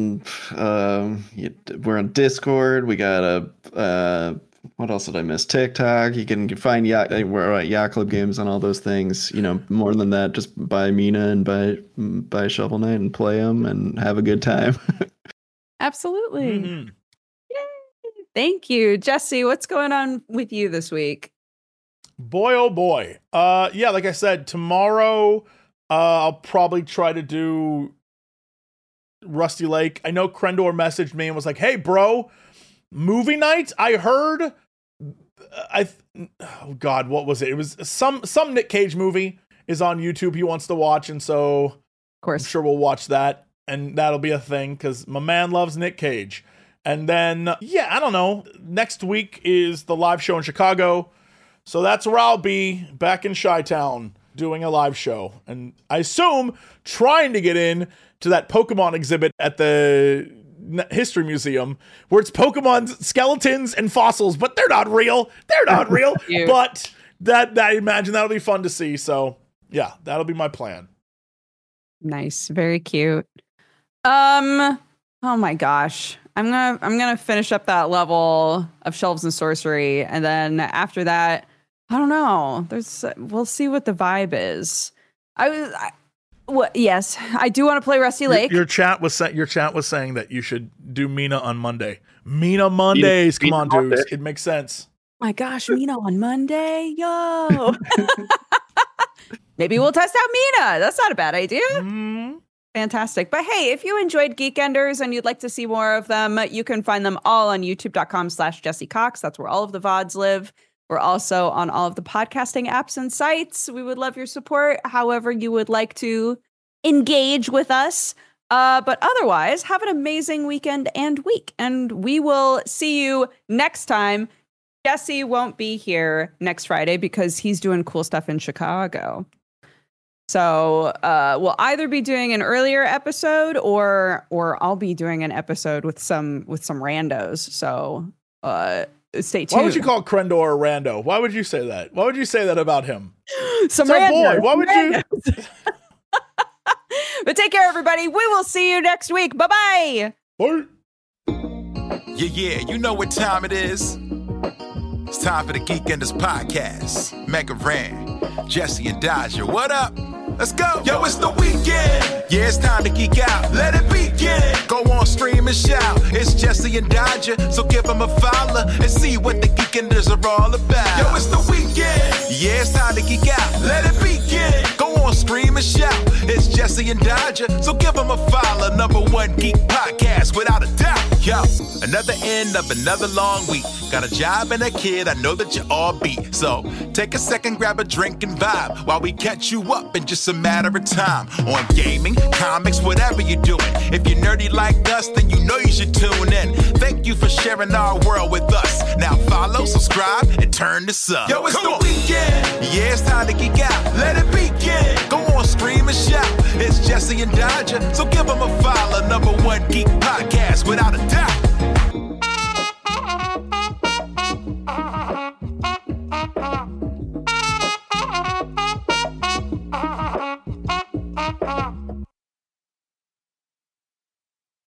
S4: and we're on Discord. We got a what else did I miss? TikTok. You can find we're at Yacht Club Games on all those things. You know, more than that, just buy Mina and buy Shovel Knight and play them and have a good time.
S2: Absolutely. Mm-hmm. Thank you. Jesse, what's going on with you this week?
S3: Boy, oh boy. Yeah, like I said, tomorrow I'll probably try to do Rusty Lake. I know Krendor messaged me and was like, hey, bro, movie night? I heard... oh, God, what was it? It was some Nick Cage movie is on YouTube he wants to watch, and so of course I'm sure we'll watch that, and that'll be a thing, because my man loves Nick Cage. And then, yeah, I don't know. Next week is the live show in Chicago. So that's where I'll be, back in Chi-Town, doing a live show. And I assume trying to get in to that Pokemon exhibit at the History Museum, where it's Pokemon skeletons and fossils, but they're not real. They're not real. But I imagine that'll be fun to see. So, yeah, that'll be my plan.
S2: Nice. Very cute. Oh my gosh. I'm gonna finish up that level of Shelves and Sorcery, and then after that, I don't know. We'll see what the vibe is. Yes, I do want to play Rusty Lake.
S3: Your chat was saying that you should do Mina on Monday. Mina Mondays, come on, dudes. It makes sense.
S2: My gosh, Mina on Monday, yo. Maybe we'll test out Mina. That's not a bad idea. Mm-hmm. Fantastic. But hey, if you enjoyed Geekenders and you'd like to see more of them, you can find them all on youtube.com/Jesse Cox. That's where all of the VODs live. We're also on all of the podcasting apps and sites. We would love your support, however you would like to engage with us. But otherwise, have an amazing weekend and week. And we will see you next time. Jesse won't be here next Friday because he's doing cool stuff in Chicago. So we'll either be doing an earlier episode or I'll be doing an episode with some randos. So stay tuned.
S3: Why would you call Krendor a rando? Why would you say that? Why would you say that about him?
S2: Some randos.
S3: Boy. Why would you?
S2: But take care, everybody. We will see you next week. Bye-bye.
S3: Bye.
S1: Yeah, you know what time it is. It's time for the Geekenders podcast. Mega Ran, Jesse and Dodger, what up? Let's go. Yo, it's the weekend. Yeah, it's time to geek out. Let it begin. Go on, stream and shout. It's Jesse and Dodger, so give them a follow and see what the Geekenders are all about. Yo, it's the weekend. Yeah, it's time to geek out. Let it begin. Go on, stream and shout. It's Jesse and Dodger, so give them a follow. #1 geek podcast, without a doubt. Yo, another end of another long week. Got a job and a kid, I know that you all beat. So take a second, grab a drink and vibe while we catch you up in just a matter of time. On gaming, comics, whatever you're doing. If you're nerdy like us, then you know you should tune in. Thank you for sharing our world with us. Now follow, subscribe, and turn this up. Yo, it's the weekend. Yeah, it's time to geek out. Let it begin. Go on, stream and shout. It's Jesse and Dodger, so give them a follow. #1 geek podcast, without a doubt.